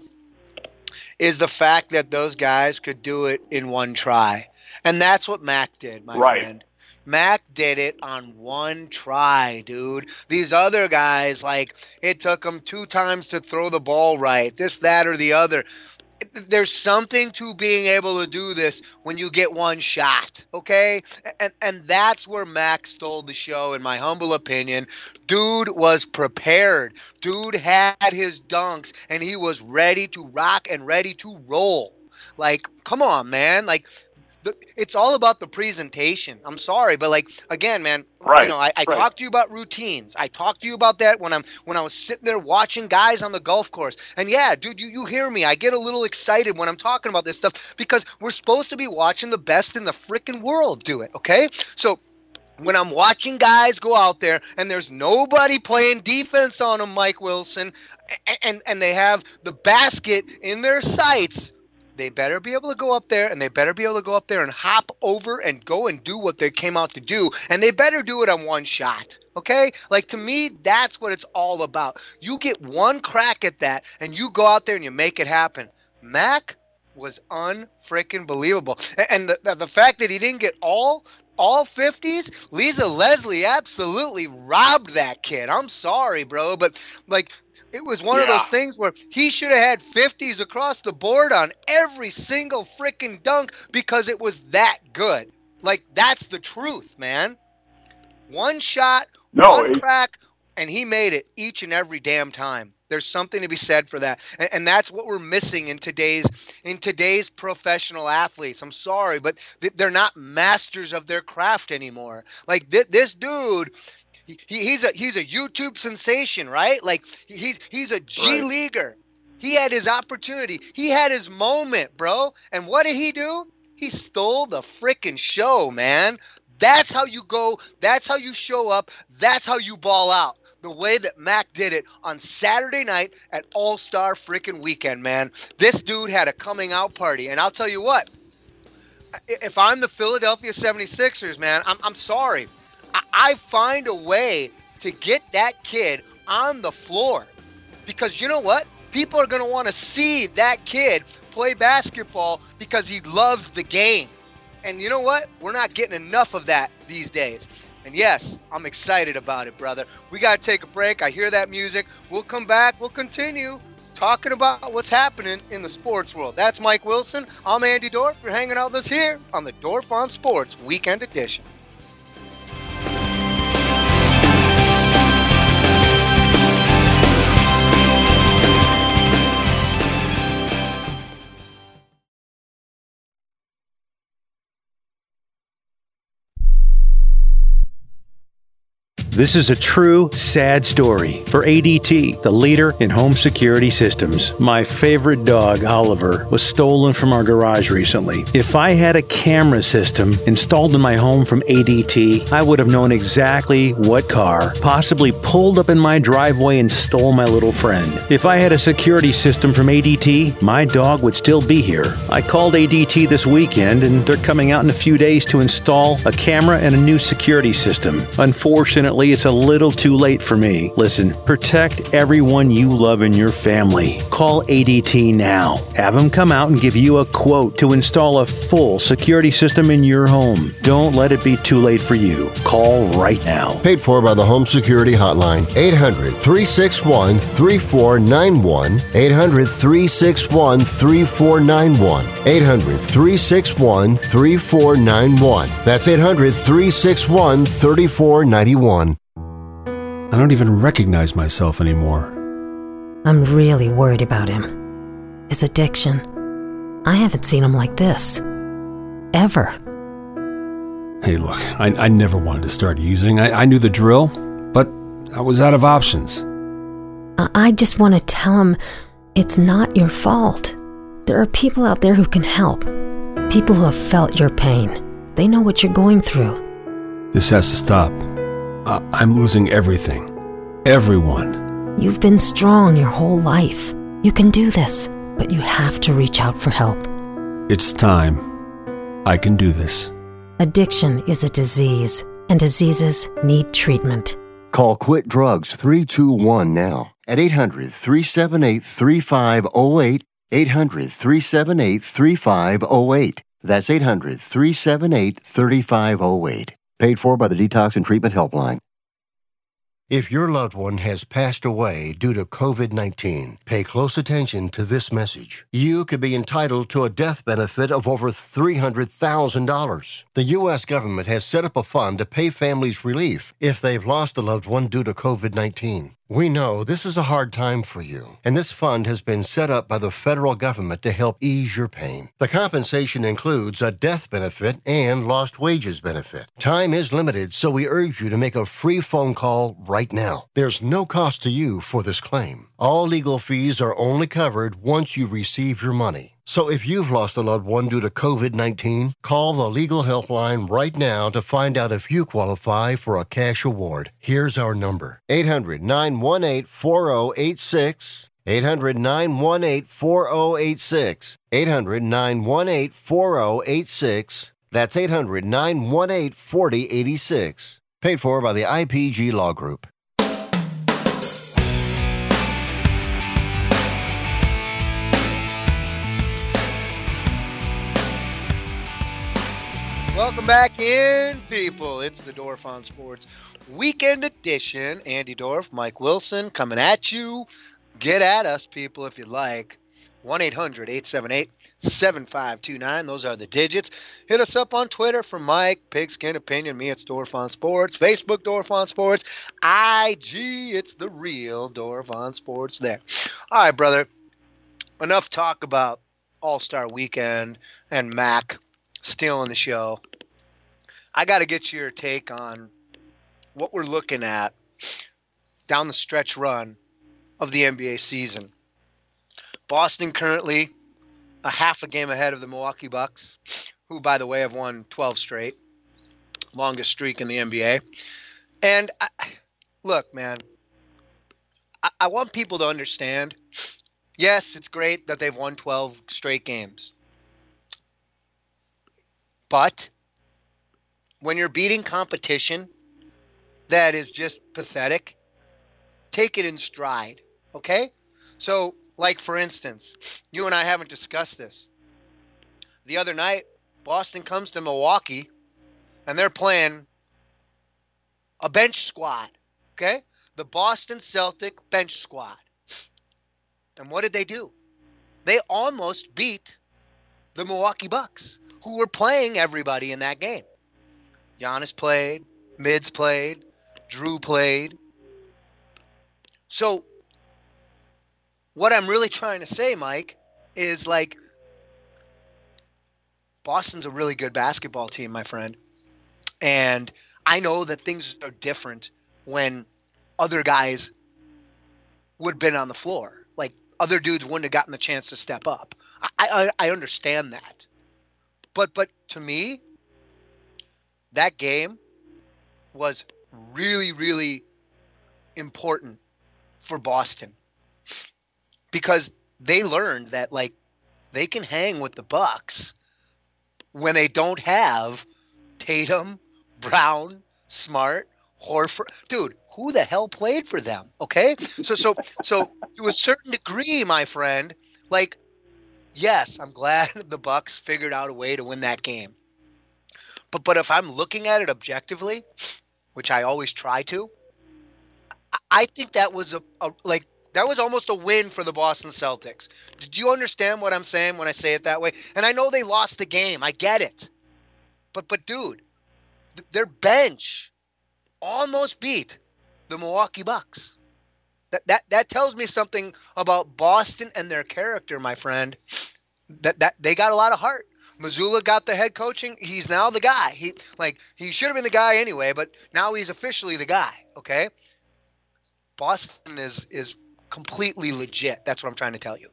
is the fact that those guys could do it in one try. And that's what Mac did, my right. friend. Mac did it on one try, dude. These other guys, like, it took them two times to throw the ball right, this, that, or the other. There's something to being able to do this when you get one shot, okay? And and that's where Mac stole the show, in my humble opinion. Dude was prepared. Dude had his dunks, and he was ready to rock and ready to roll. Like, come on, man. Like, the, it's all about the presentation. I'm sorry, but like, again, man, right, you know, I, I right. talked to you about routines. I talked to you about that when I'm when I was sitting there watching guys on the golf course. And yeah, dude, you, you hear me. I get a little excited when I'm talking about this stuff because we're supposed to be watching the best in the freaking world do it, okay? So when I'm watching guys go out there and there's nobody playing defense on them, Mike Wilson, and, and, and they have the basket in their sights, they better be able to go up there, and they better be able to go up there and hop over and go and do what they came out to do, and they better do it on one shot, okay? Like, to me, that's what it's all about. You get one crack at that, and you go out there and you make it happen. Mac was unfreaking believable. And the, the, the fact that he didn't get all all fifties, Lisa Leslie absolutely robbed that kid. I'm sorry, bro, but, like, it was one yeah. of those things where he should have had fifties across the board on every single freaking dunk because it was that good. Like, that's the truth, man. One shot, no, one it, crack, and he made it each and every damn time. There's something to be said for that. And, and that's what we're missing in today's in today's professional athletes. I'm sorry, but th- they're not masters of their craft anymore. Like, th- this dude... He, he's a he's a YouTube sensation, right? Like, he's he's a G right. leaguer. He had his opportunity. He had his moment, bro. And what did he do? He stole the freaking show, man. That's how you go. That's how you show up. That's how you ball out. The way that Mac did it on Saturday night at All-Star freaking Weekend, man. This dude had a coming out party. And I'll tell you what. If I'm the Philadelphia seventy-sixers, man, I'm I'm sorry. I find a way to get that kid on the floor because you know what? People are going to want to see that kid play basketball because he loves the game. And you know what? We're not getting enough of that these days. And yes, I'm excited about it, brother. We got to take a break. I hear that music. We'll come back. We'll continue talking about what's happening in the sports world. That's Mike Wilson. I'm Andy Dorf. You're hanging out with us here on the Dorf on Sports Weekend Edition. This is a true, sad story for A D T, the leader in home security systems. My favorite dog, Oliver, was stolen from our garage recently. If I had a camera system installed in my home from A D T, I would have known exactly what car possibly pulled up in my driveway and stole my little friend. If I had a security system from A D T, my dog would still be here. I called A D T this weekend, and they're coming out in a few days to install a camera and a new security system. Unfortunately, it's a little too late for me. Listen, protect everyone you love in your family. Call A D T now. Have them come out and give you a quote to install a full security system in your home. Don't let it be too late for you. Call right now. Paid for by the Home Security Hotline. eight hundred, three six one, three four nine one. eight hundred, three six one, three four nine one. eight hundred, three six one, three four nine one. That's eight hundred, three six one, three four nine one. I don't even recognize myself anymore. I'm really worried about him. His addiction. I haven't seen him like this. Ever. Hey, look, I, I never wanted to start using. I, I knew the drill, but I was out of options. I, I just want to tell him it's not your fault. There are people out there who can help. People who have felt your pain. They know what you're going through. This has to stop. I- I'm losing everything. Everyone. You've been strong your whole life. You can do this, but you have to reach out for help. It's time. I can do this. Addiction is a disease, and diseases need treatment. Call Quit Drugs three two one now at eight hundred, three seven eight, three five zero eight, eight hundred, three seven eight, three five zero eight. That's eight hundred, three seven eight, three five zero eight. Paid for by the Detox and Treatment Helpline. If your loved one has passed away due to covid nineteen, pay close attention to this message. You could be entitled to a death benefit of over three hundred thousand dollars. The U S government has set up a fund to pay families relief if they've lost a loved one due to covid nineteen. We know this is a hard time for you, and this fund has been set up by the federal government to help ease your pain. The compensation includes a death benefit and lost wages benefit. Time is limited, so we urge you to make a free phone call right now. There's no cost to you for this claim. All legal fees are only covered once you receive your money. So if you've lost a loved one due to covid nineteen, call the legal helpline right now to find out if you qualify for a cash award. Here's our number, eight hundred, nine one eight, four oh eight six, eight hundred, nine one eight, four oh eight six, eight hundred, nine one eight, four oh eight six. That's eight hundred, nine one eight, four oh eight six. Paid for by the I P G Law Group. Welcome back in, people. It's the Dorf on Sports Weekend Edition. Andy Dorf, Mike Wilson coming at you. Get at us, people, if you like. one eight hundred, eight seven eight, seven five two nine. Those are the digits. Hit us up on Twitter for Mike, Pigskin Opinion. Me, it's Dorf on Sports. Facebook, Dorf on Sports. I G, it's the real Dorf on Sports there. All right, brother. Enough talk about All-Star Weekend and Mac stealing the show. I got to get your take on what we're looking at down the stretch run of the N B A season. Boston currently a half a game ahead of the Milwaukee Bucks, who, by the way, have won twelve straight. Longest streak in the N B A. And I, look, man, I, I want people to understand, yes, it's great that they've won twelve straight games. But when you're beating competition that is just pathetic, take it in stride, okay? So, like, for instance, you and I haven't discussed this. The other night, Boston comes to Milwaukee, and they're playing a bench squad, okay? The Boston Celtic bench squad. And what did they do? They almost beat the Milwaukee Bucks, who were playing everybody in that game. Giannis played, Mids played, Drew played. So what I'm really trying to say, Mike, is like Boston's a really good basketball team, my friend. And I know that things are different when other guys would have been on the floor. Like other dudes wouldn't have gotten the chance to step up. I, I, I understand that. But but to me, that game was really, really important for Boston because they learned that, like, they can hang with the Bucks when they don't have Tatum, Brown, Smart, Horford. Dude, who the hell played for them? Okay? So so so to a certain degree, my friend, like, yes, I'm glad the Bucks figured out a way to win that game. But but if I'm looking at it objectively, which I always try to, I think that was a, a like that was almost a win for the Boston Celtics. Did you understand what I'm saying when I say it that way? And I know they lost the game. I get it. But but dude, th- their bench almost beat the Milwaukee Bucks. That that that tells me something about Boston and their character, my friend. That that they got a lot of heart. Mazzulla got the head coaching. He's now the guy. He like he should have been the guy anyway, but now he's officially the guy. Okay, Boston is is completely legit. That's what I'm trying to tell you.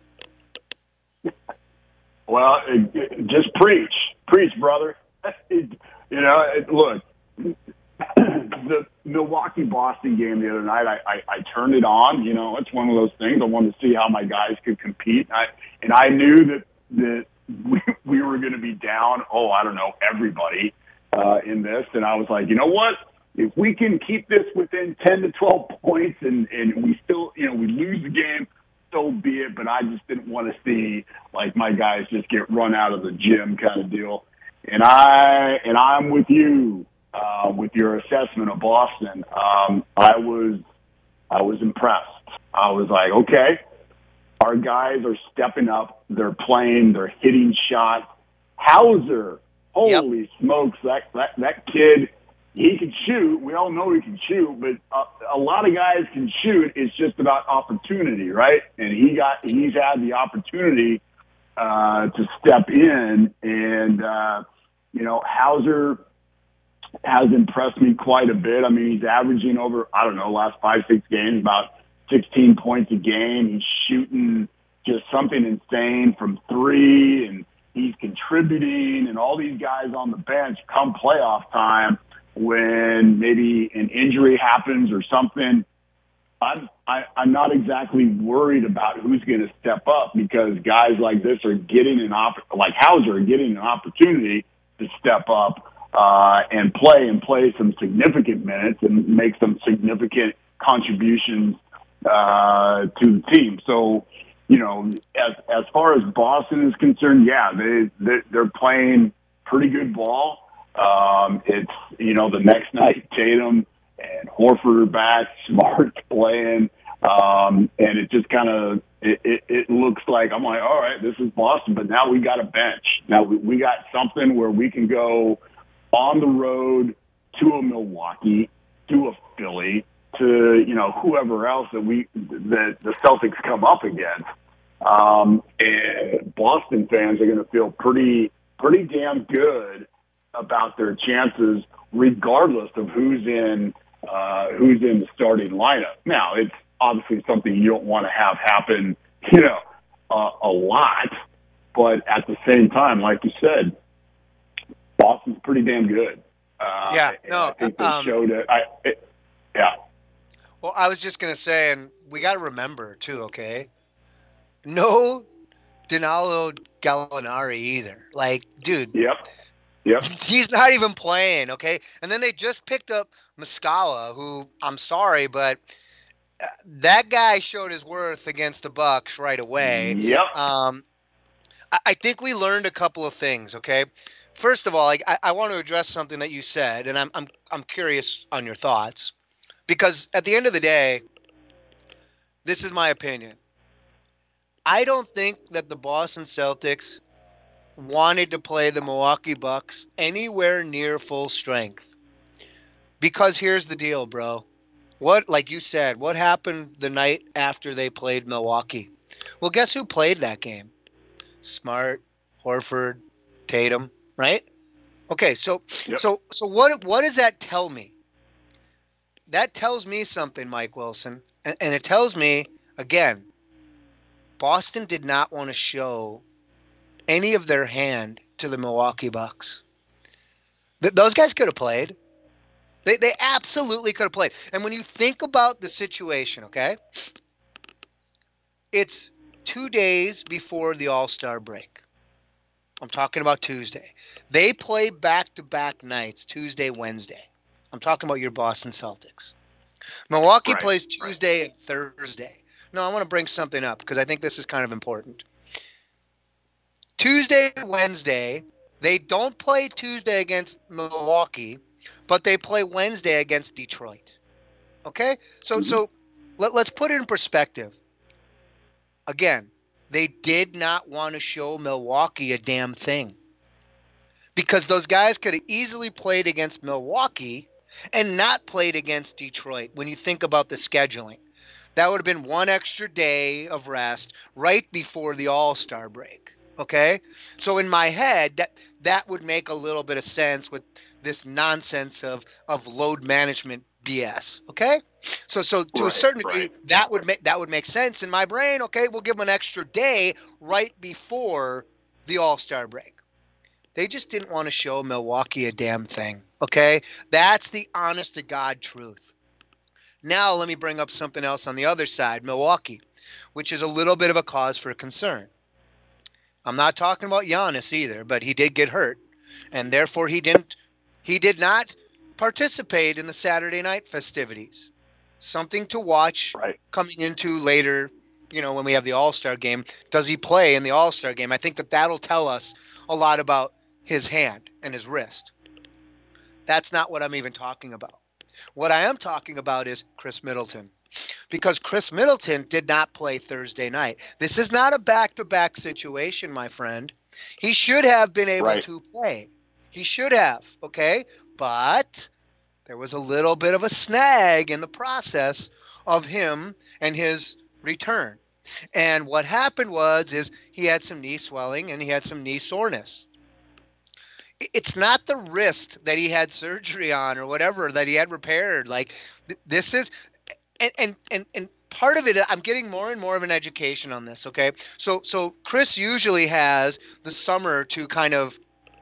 Well, it, it, just preach, preach, brother. It, you know, it, look, the Milwaukee Boston game the other night. I, I I turned it on. You know, it's one of those things. I wanted to see how my guys could compete. I, and I knew that that. We, we were going to be down, oh, I don't know, everybody uh, in this. And I was like, you know what? If we can keep this within ten to twelve points and, and we still, you know, we lose the game, so be it. But I just didn't want to see, like, my guys just get run out of the gym kind of deal. And, I, and I'm with you. uh, with your assessment of Boston. Um, I was I was impressed. I was like, okay, our guys are stepping up. They're playing. They're hitting shots. Hauser, holy yep. smokes, that, that that kid, he can shoot. We all know he can shoot, but a, a lot of guys can shoot. It's just about opportunity, right? And he got he's had the opportunity uh, to step in, and uh, you know, Hauser has impressed me quite a bit. I mean, he's averaging over, I don't know, last five, six games, about sixteen points a game. He's shooting just something insane from three, and he's contributing, and all these guys on the bench come playoff time when maybe an injury happens or something. I'm, I, I'm not exactly worried about who's going to step up, because guys like this are getting an op- like Hauser are getting an opportunity to step up uh, and play and play some significant minutes and make some significant contributions uh, to the team. So, you know, as as far as Boston is concerned, yeah, they they're, they're playing pretty good ball. Um, it's, you know, the next night Tatum and Horford are back, Smart's playing, um, and it just kind of it, it, it looks like, I'm like, all right, this is Boston, but now we got a bench. Now we, we got something where we can go on the road to a Milwaukee, to a Philly, to, you know, whoever else that we that the Celtics come up against. Um, and Boston fans are going to feel pretty pretty damn good about their chances, regardless of who's in uh, who's in the starting lineup. Now, it's obviously something you don't want to have happen, you know, uh, a lot, but at the same time, like you said, Boston's pretty damn good. Uh, yeah, no, I think they um, showed it. I, it. Yeah. Well, I was just going to say, and we got to remember, too, okay? No Danilo Gallinari either. Like, dude. Yep. Yep. He's not even playing, okay? And then they just picked up Muscala, who, I'm sorry, but that guy showed his worth against the Bucks right away. Yep. Um, I, I think we learned a couple of things, okay? First of all, I, I want to address something that you said, and I'm I'm I'm curious on your thoughts, because at the end of the day, this is my opinion. I don't think that the Boston Celtics wanted to play the Milwaukee Bucks anywhere near full strength. Because here's the deal, bro. What, like you said, what happened the night after they played Milwaukee? Well, guess who played that game? Smart, Horford, Tatum, right? Okay, so yep. so so what what does that tell me? That tells me something, Mike Wilson, and, and it tells me, again, Boston did not want to show any of their hand to the Milwaukee Bucks. Th- those guys could have played. They they absolutely could have played. And when you think about the situation, okay, it's two days before the All-Star break. I'm talking about Tuesday. They play back-to-back nights, Tuesday, Wednesday. I'm talking about your Boston Celtics. Milwaukee right, plays Tuesday right. and Thursday. No, I want to bring something up because I think this is kind of important. Tuesday, Wednesday, they don't play Tuesday against Milwaukee, but they play Wednesday against Detroit. Okay? So mm-hmm. so let, let's put it in perspective. Again, they did not want to show Milwaukee a damn thing, because those guys could have easily played against Milwaukee and not played against Detroit when you think about the scheduling. That would have been one extra day of rest right before the All-Star break. Okay? So in my head, that that would make a little bit of sense with this nonsense of, of load management B S. Okay? So so to right, a certain degree, right. that would make that would make sense in my brain. Okay, we'll give them an extra day right before the All-Star break. They just didn't want to show Milwaukee a damn thing. Okay? That's the honest to God truth. Now let me bring up something else on the other side, Milwaukee, which is a little bit of a cause for concern. I'm not talking about Giannis either, but he did get hurt, and therefore he didn't he did not participate in the Saturday night festivities. Something to watch right. coming into later, you know, when we have the All-Star game. Does he play in the All-Star game? I think that that'll tell us a lot about his hand and his wrist. That's not what I'm even talking about. What I am talking about is Chris Middleton, because Chris Middleton did not play Thursday night. This is not a back-to-back situation, my friend. He should have been able right. to play. He should have, okay? But there was a little bit of a snag in the process of him and his return. And what happened was is he had some knee swelling and he had some knee soreness. It's not the wrist that he had surgery on or whatever that he had repaired. Like th- this is, and, and, and, and part of it, I'm getting more and more of an education on this. Okay. So, so Chris usually has the summer to kind of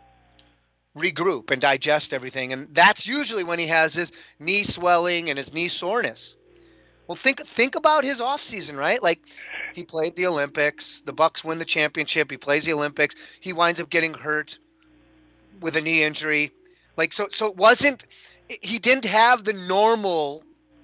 regroup and digest everything. And that's usually when he has his knee swelling and his knee soreness. Well, think, think about his off season, right? Like he played the Olympics, the Bucks win the championship. He plays the Olympics. He winds up getting hurt with a knee injury. Like, so, so it wasn't, he didn't have the normal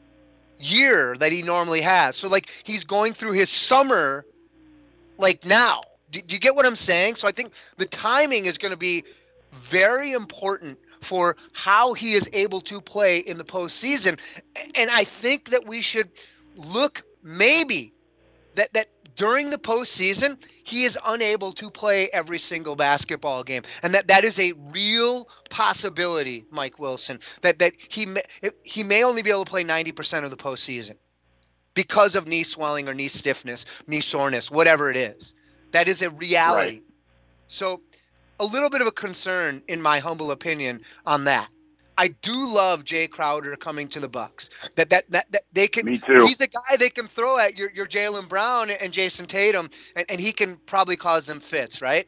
year that he normally has. So like he's going through his summer, like now, do, do you get what I'm saying? So I think the timing is going to be very important for how he is able to play in the postseason. And I think that we should look maybe that, that, during the postseason, he is unable to play every single basketball game, and that, that is a real possibility, Mike Wilson. That that he may, he may only be able to play ninety percent of the postseason because of knee swelling or knee stiffness, knee soreness, whatever it is. That is a reality. Right. So, a little bit of a concern, in my humble opinion, on that. I do love Jay Crowder coming to the Bucks. That that that, that they can. Me too. He's a guy they can throw at your your Jaylen Brown and Jason Tatum, and, and he can probably cause them fits, right?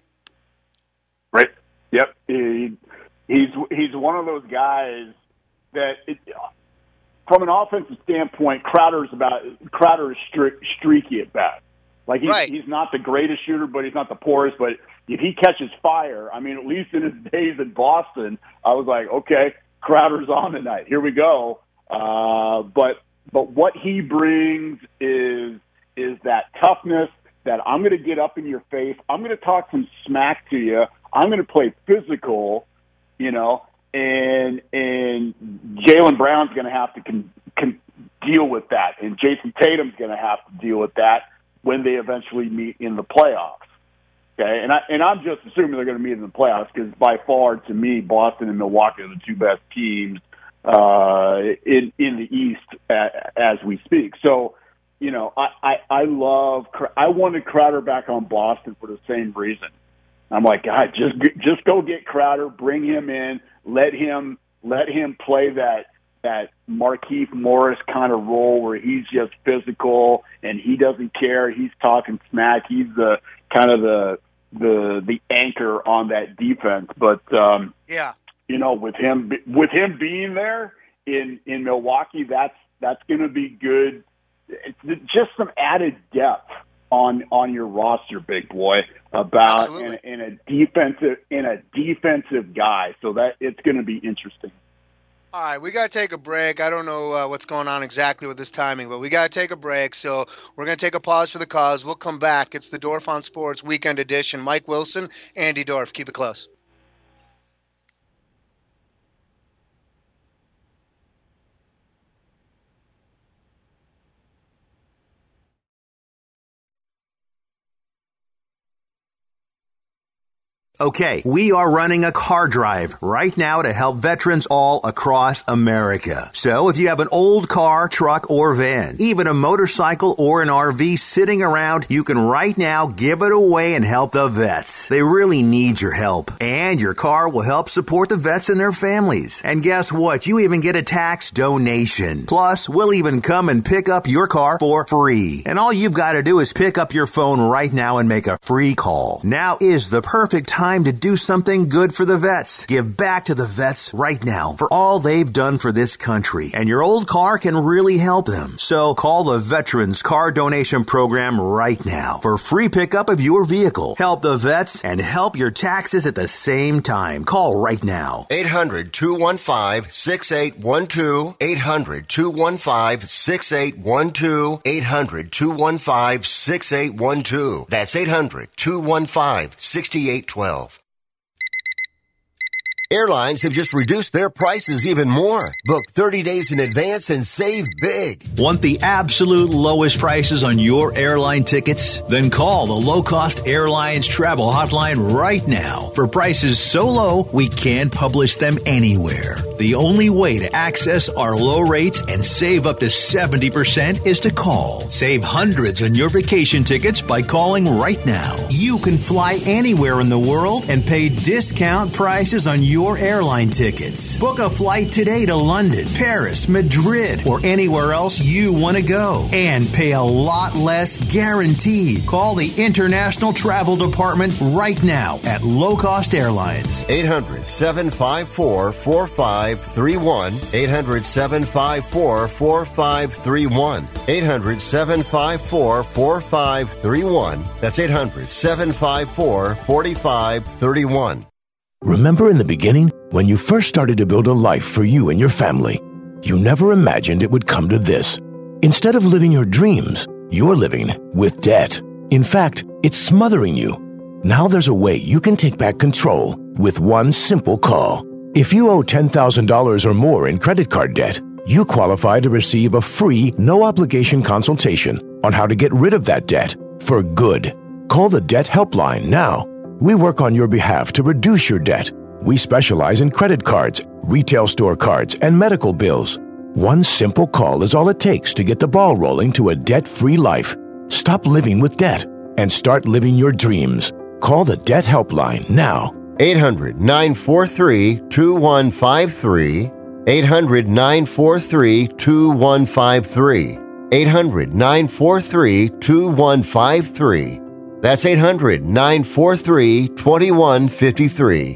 Right. Yep. He, he's he's one of those guys that, it, from an offensive standpoint, Crowder's about Crowder is stre- streaky at best. Like he's right. he's not the greatest shooter, but he's not the poorest. But if he catches fire, I mean, at least in his days in Boston, I was like, okay, Crowder's on tonight. Here we go. Uh, but but what he brings is is that toughness, that I'm going to get up in your face. I'm going to talk some smack to you. I'm going to play physical, you know, and and Jaylen Brown's going to have to con, con, deal with that, and Jason Tatum's going to have to deal with that when they eventually meet in the playoffs. Okay, and I and I'm just assuming they're going to meet in the playoffs because by far, to me, Boston and Milwaukee are the two best teams uh, in in the East as we speak. So, you know, I, I I love I wanted Crowder back on Boston for the same reason. I'm like, God, just just go get Crowder, bring him in, let him let him play that that Markieff Morris kind of role where he's just physical and he doesn't care. He's talking smack. He's the kind of the the the anchor on that defense. But um, yeah, you know, with him with him being there in in Milwaukee, that's that's going to be good. It's just some added depth on on your roster, big boy, about in, in a defensive in a defensive guy. So that it's going to be interesting. All right, we got to take a break. I don't know uh, what's going on exactly with this timing, but we got to take a break. So we're going to take a pause for the cause. We'll come back. It's the Dorf on Sports Weekend Edition. Mike Wilson, Andy Dorf. Keep it close. Okay, we are running a car drive right now to help veterans all across America. So if you have an old car, truck, or van, even a motorcycle or an R V sitting around, you can right now give it away and help the vets. They really need your help. And your car will help support the vets and their families. And guess what? You even get a tax donation. Plus, we'll even come and pick up your car for free. And all you've got to do is pick up your phone right now and make a free call. Now is the perfect time to do something good for the vets. Give back to the vets right now for all they've done for this country. And your old car can really help them. So call the Veterans Car Donation Program right now for free pickup of your vehicle. Help the vets and help your taxes at the same time. Call right now. eight hundred, two one five, six eight one two. eight hundred, two one five, six eight one two. eight hundred, two one five, six eight one two. That's eight hundred, two one five, six eight one two. Airlines have just reduced their prices even more. Book thirty days in advance and save big. Want the absolute lowest prices on your airline tickets? Then call the Low Cost Airlines Travel Hotline right now for prices so low we can't publish them anywhere. The only way to access our low rates and save up to seventy percent is to call. Save hundreds on your vacation tickets by calling right now. You can fly anywhere in the world and pay discount prices on your airline tickets. Book a flight today to London, Paris, Madrid, or anywhere else you want to go and pay a lot less guaranteed. Call the International Travel Department right now at Low Cost Airlines. eight hundred, seven five four, four five three one. eight hundred, seven five four, four five three one. eight hundred, seven five four, four five three one. That's eight hundred, seven five four, four five three one. Remember in the beginning, when you first started to build a life for you and your family, you never imagined it would come to this. Instead of living your dreams, you're living with debt. In fact, it's smothering you. Now there's a way you can take back control with one simple call. If you owe ten thousand dollars or more in credit card debt, you qualify to receive a free, no-obligation consultation on how to get rid of that debt for good. Call the Debt Helpline now. We work on your behalf to reduce your debt. We specialize in credit cards, retail store cards, and medical bills. One simple call is all it takes to get the ball rolling to a debt-free life. Stop living with debt and start living your dreams. Call the Debt Helpline now. eight hundred, nine four three, two one five three. eight hundred, nine four three, two one five three. eight hundred, nine four three, two one five three. That's eight hundred, nine four three, two one five three.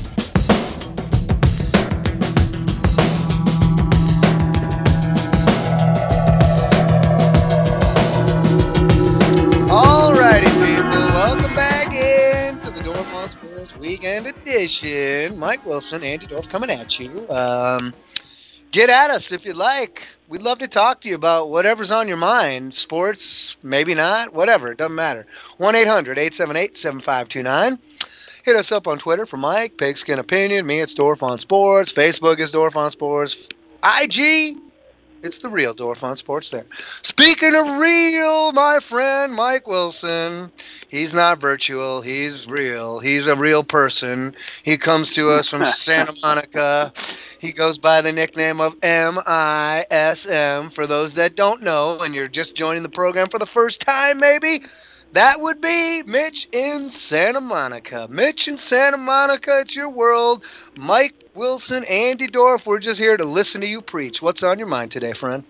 Alrighty, people. Welcome back into the Dorf on Sports Weekend Edition. Mike Wilson, Andy Dorf coming at you. Um, get at us if you'd like. We'd love to talk to you about whatever's on your mind. Sports, maybe not, whatever. It doesn't matter. one eight hundred, eight seven eight, seven five two nine. Hit us up on Twitter for Mike, Pigskin Opinion. Me, it's Dorf on Sports. Facebook is Dorf on Sports. I G, it's the real Dorf on Sports there. Speaking of real, my friend Mike Wilson, he's not virtual. He's real. He's a real person. He comes to us from Santa Monica. He goes by the nickname of M I S M. For those that don't know, and you're just joining the program for the first time, maybe, that would be Mitch in Santa Monica. Mitch in Santa Monica, it's your world. Mike Wilson, Andy Dorf, we're just here to listen to you preach. What's on your mind today, friend?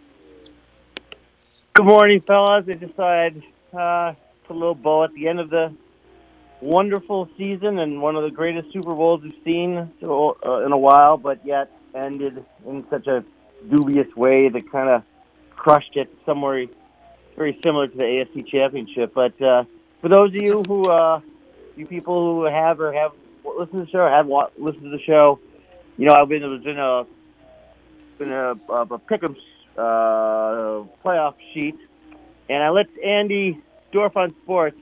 Good morning, fellas. I just thought I'd uh, put a little bow at the end of the wonderful season and one of the greatest Super Bowls we've seen so, uh, in a while, but yet ended in such a dubious way that kind of crushed it somewhere very similar to the A F C Championship. But uh, for those of you who, uh, you people who have or have listened to the show, or have wa- listened to the show, you know, I've been, was in a, in a, a, a pick'em uh, playoff sheet, and I let Andy Dorf on Sports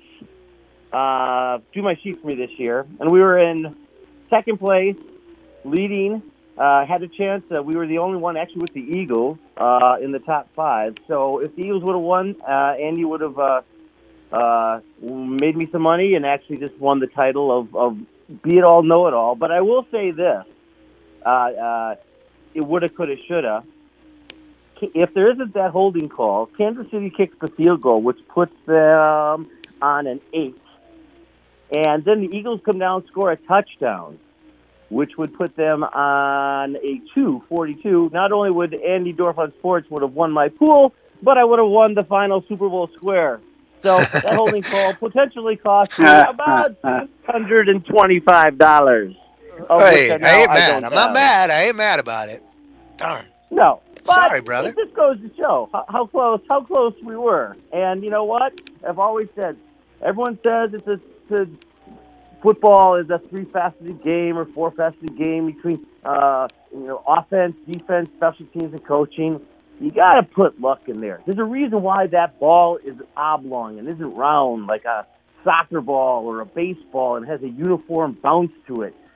uh, do my sheet for me this year, and we were in second place, leading. Uh, had a chance. Uh, we were the only one actually with the Eagles uh, in the top five. So if the Eagles would have won, uh, Andy would have uh, uh, made me some money and actually just won the title of, of be it all, know it all. But I will say this: uh, uh, it woulda, coulda, shoulda. If there isn't that holding call, Kansas City kicks the field goal, which puts them on an eight, and then the Eagles come down and score a touchdown, which would put them on a two forty-two. Not only would Andy Dorf on Sports would have won my pool, but I would have won the final Super Bowl square. So that holding call potentially cost me about six hundred twenty-five dollars. Hey, I, I ain't mad. I'm not mad. I ain't mad about it. Darn. No. But sorry, brother. It just goes to show how, how close how close we were. And you know what? I've always said, everyone says it's a, it's a football is a three-faceted game or four-faceted game between uh, you know offense, defense, special teams, and coaching. You got to put luck in there. There's a reason why that ball is oblong and isn't round like a soccer ball or a baseball and has a uniform bounce to it.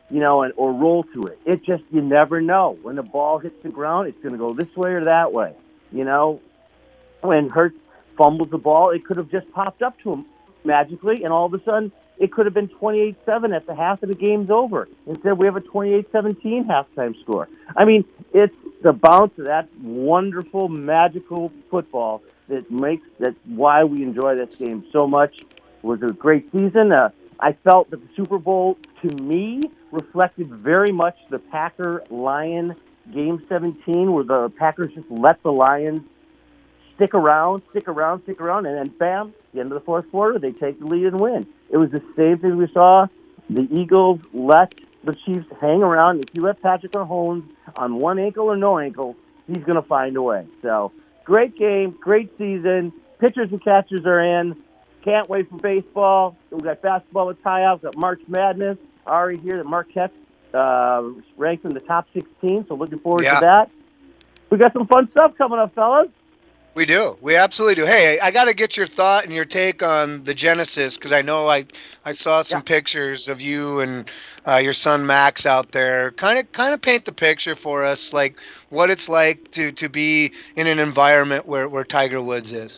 you know, and or roll to it. It just, you never know. When the ball hits the ground, it's going to go this way or that way. You know, when Hurts fumbles the ball, it could have just popped up to him magically, and all of a sudden, it could have been twenty-eight seven at the half of the game's over. Instead, we have a twenty-eight seventeen halftime score. I mean, it's the bounce of that wonderful, magical football that makes, that's why we enjoy this game so much. It was a great season. Uh, I felt that the Super Bowl, to me, reflected very much the Packer-Lion Game seventeen, where the Packers just let the Lions stick around, stick around, stick around, and then bam, the end of the fourth quarter, they take the lead and win. It was the same thing we saw. The Eagles let the Chiefs hang around. If you let Patrick Mahomes on one ankle or no ankle, he's going to find a way. So, great game, great season. Pitchers and catchers are in. Can't wait for baseball. We got basketball with tie-outs. Got March Madness. Already here that Marquette uh, ranked in the top sixteen, so looking forward Yeah. to that. We got some fun stuff coming up, fellas. We do. We absolutely do. Hey, I got to get your thought and your take on the Genesis, because I know I I saw some pictures of you and uh, your son Max out there. Kind of kind of paint the picture for us, like what it's like to, to be in an environment where, where Tiger Woods is.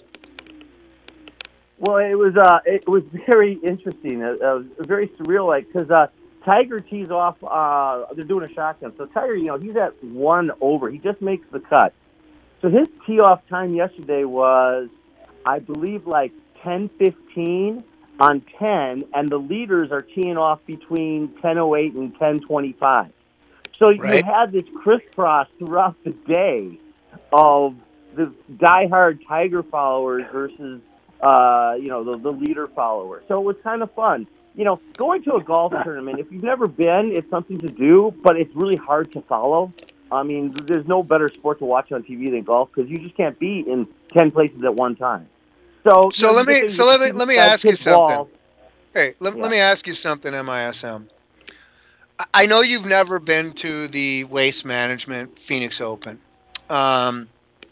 Well, it was uh, it was very interesting. Uh, uh, very surreal, like because uh, Tiger tees off. Uh, they're doing a shotgun, so Tiger, you know, he's at one over. He just makes the cut. So his tee-off time yesterday was, I believe, like ten fifteen on ten, and the leaders are teeing off between ten oh eight and ten twenty-five. So Right. you had this crisscross throughout the day of the diehard Tiger followers versus, uh, you know, the, the leader followers. So it was kind of fun. You know, going to a golf tournament, if you've never been, it's something to do, but it's really hard to follow. I mean, there's no better sport to watch on T V than golf because you just can't be in ten places at one time. So, So you know, let me you so let me let me guys ask you hit balls. something. Hey, let, Yeah. let me ask you something, M I S M. I- I know you've never been to the Waste Management Phoenix Open. Um,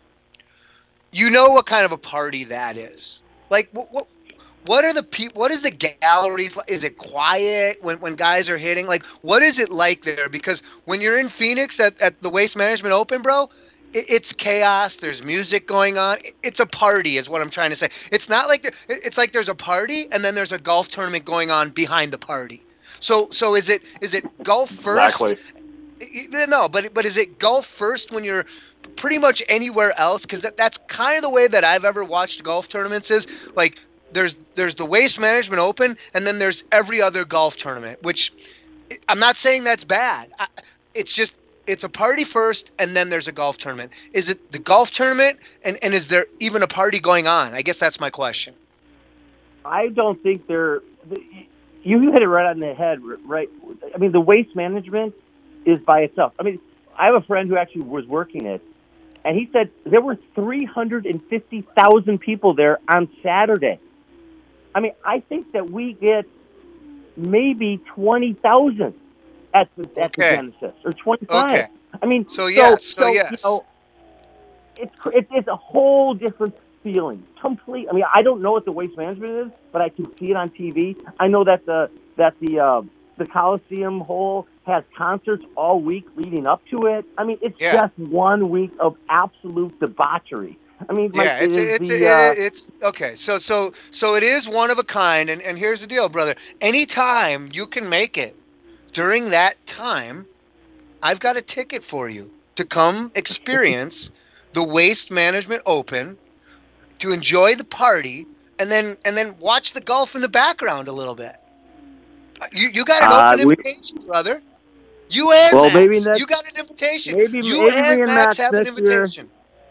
you know what kind of a party that is. Like, what what, what are the people? What is the galleries like? Is it quiet when, when guys are hitting? Like, what is it like there? Because when you're in Phoenix at, at the Waste Management Open, bro, it, it's chaos. There's music going on. It- It's a party, is what I'm trying to say. It's not like there, it- it's like there's a party and then there's a golf tournament going on behind the party. So so is it is it golf first? Exactly. Y- No, but but is it golf first when you're pretty much anywhere else? Because that, that's kind of the way that I've ever watched golf tournaments is like there's there's the Waste Management Open and then there's every other golf tournament, which I'm not saying that's bad. I, it's just it's a party first and then there's a golf tournament. Is it the golf tournament and, and is there even a party going on? I guess that's my question. I don't think they're. You hit it right on the head, right? I mean, the waste management is by itself. I mean, I have a friend who actually was working it, and he said there were three hundred fifty thousand people there on Saturday. I mean, I think that we get maybe twenty thousand at the at Okay. the Genesis or twenty-five. Okay. I mean, So yes, so so yes. You know, it's it's it's a whole different feeling. Complete. I mean, I don't know what the waste management is, but I can see it on T V. I know that the that the uh, the Coliseum Hole has concerts all week leading up to it. I mean, it's Yeah. just one week of absolute debauchery. I mean, like, Yeah, it's it is it's the, it- uh, it's okay. So so so it is one of a kind, and and here's the deal, brother. Anytime you can make it during that time, I've got a ticket for you to come experience the Waste Management Open, to enjoy the party, and then and then watch the golf in the background a little bit. You you got an Uh, open we- invitation, brother. You and Well, Max, maybe next- you got an invitation. maybe- you maybe me and and Max Max have an next year. invitation.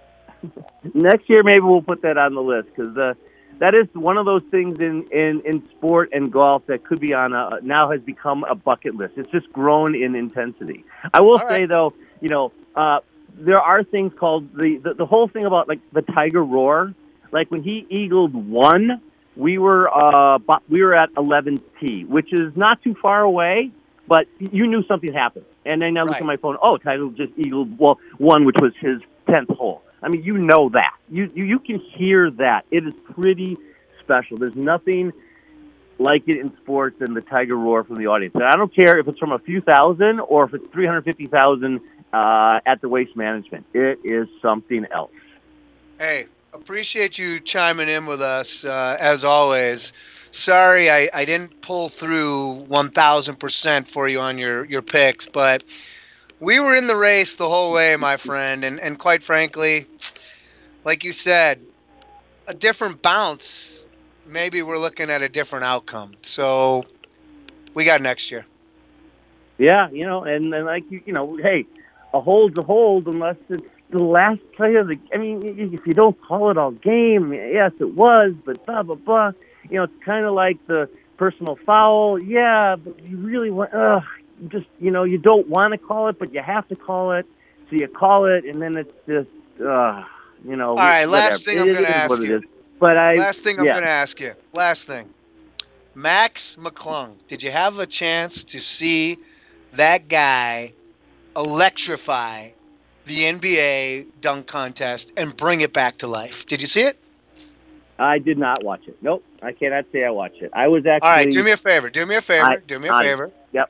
next year maybe we'll put that on the list because uh, that is one of those things in, in, in sport and golf that could be on a now has become a bucket list. It's just grown in intensity. I will All say right. though, you know, uh, there are things called the, the the whole thing about like the Tiger Roar. Like when he eagled one, we were uh bu- we were at eleventh tee, which is not too far away, but you knew something happened. And then I look Right. at my phone. Oh, Tiger just eagled well one, which was his tenth hole. I mean, you know that. You, you you can hear that. It is pretty special. There's nothing like it in sports than the Tiger roar from the audience. And I don't care if it's from a few thousand or if it's three hundred fifty thousand uh, at the Waste Management. It is something else. Hey, appreciate you chiming in with us, uh, as always. Sorry I, I didn't pull through one thousand percent for you on your, your picks, but we were in the race the whole way, my friend, and, and quite frankly, like you said, a different bounce, maybe we're looking at a different outcome. So we got next year. Yeah, you know, and, and like, you, you know, hey, a hold's a hold unless it's the last play of the – I mean, if you don't call it all game, yes, it was, but blah, blah, blah. You know, it's kind of like the personal foul. Yeah, but you really want – ugh, just, you know, you don't want to call it, but you have to call it. So you call it, and then it's just, uh, you know. All right, whatever. last thing I'm going to ask you. But I, last thing I'm yeah. going to ask you. Last thing. Max McClung, did you have a chance to see that guy electrify the N B A dunk contest and bring it back to life? Did you see it? I did not watch it. Nope, I cannot say I watched it. I was actually. All right, do me a favor. Do me a favor. I, do me a I, favor. Yep.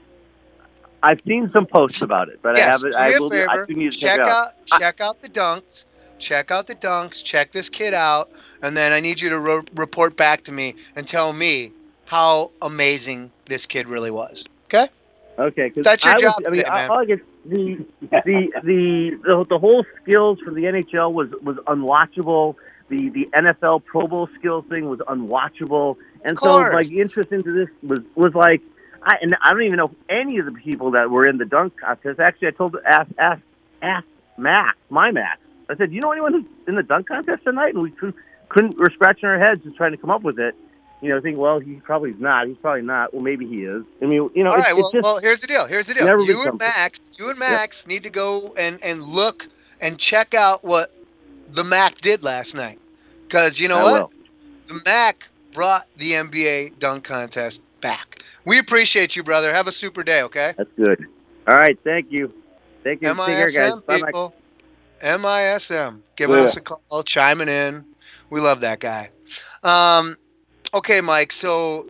I've seen some posts about it, but yes, I haven't. Do I me will. a favor. I need to check check out. out. Check out the dunks. Check out the dunks. Check this kid out, and then I need you to re- report back to me and tell me how amazing this kid really was. Okay. Okay, because that's your I job was, I mean, today, man. I'll get the the the the the whole skills for the N H L was was unwatchable. The the N F L Pro Bowl skills thing was unwatchable, and so like interest into this was was like I and I don't even know any of the people that were in the dunk contest. Actually, I told asked asked asked Max, my Max. I said, "Do you know anyone who's in the dunk contest tonight?" And we couldn't. We're scratching our heads just trying to come up with it. You know, think, well, he probably is not. He's probably not. Well, maybe he is. I mean, you know, all it's, right. it's Well, just, well, here's the deal. Here's the deal. never You been and Max, you and Yep. Max need to go and and look and check out what the Mac did last night, because you know I what, will. the Mac brought the N B A dunk contest back. We appreciate you, brother. Have a super day. Okay. That's good. All right. Thank you. Thank you. M Take I care, S guys. M Bye, Mike. people. M I S M giving Yeah. us a call, chiming in. We love that guy. Um, okay, Mike. So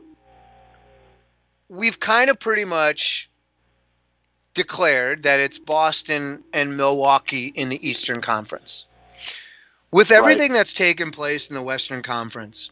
we've kind of pretty much declared that it's Boston and Milwaukee in the Eastern Conference. With everything that's taken place in the Western Conference,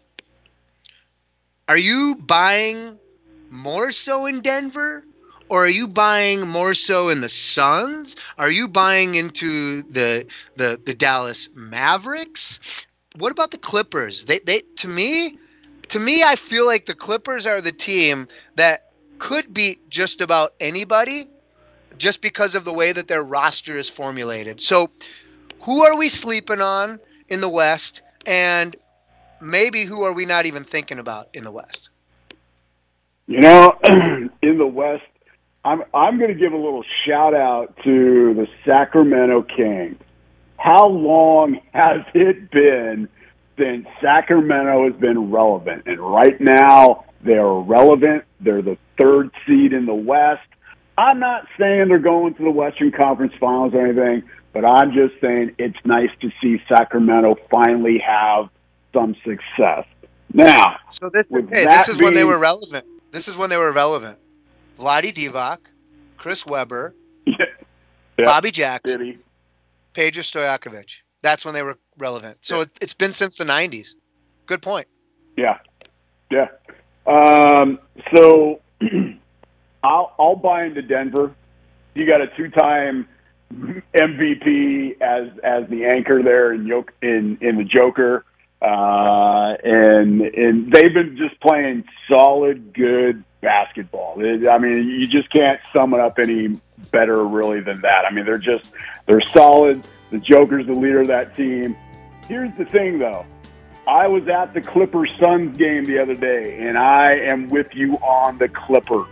are you buying more so in Denver? Or are you buying more so in the Suns? Are you buying into the the, the Dallas Mavericks? What about the Clippers? They they to me, to me, I feel like the Clippers are the team that could beat just about anybody, just because of the way that their roster is formulated. So, who are we sleeping on in the West, and maybe who are we not even thinking about in the West? You know, in the West, I'm I'm going to give a little shout out to the Sacramento Kings. How long has it been since Sacramento has been relevant? And right now, they're relevant. They're the third seed in the West. I'm not saying they're going to the Western Conference Finals or anything, but I'm just saying it's nice to see Sacramento finally have some success. Now, so this is, hey, that this is when they being- were relevant. This is when they were relevant. Vlade Divac, Chris Webber, Yeah, Bobby Jackson, Diddy. Peja Stojakovic. That's when they were relevant. So it, it's been since the nineties. Good point. Yeah, yeah. Um, so I'll I'll buy into Denver. You got a two-time M V P as as the anchor there in Yo- in in the Joker, uh, and and they've been just playing solid, good basketball. It, I mean, you just can't sum it up any better, really, than that. I mean, they're just they're solid. The Joker's the leader of that team. Here's the thing, though. I was at the Clippers-Suns game the other day, and I am with you on the Clippers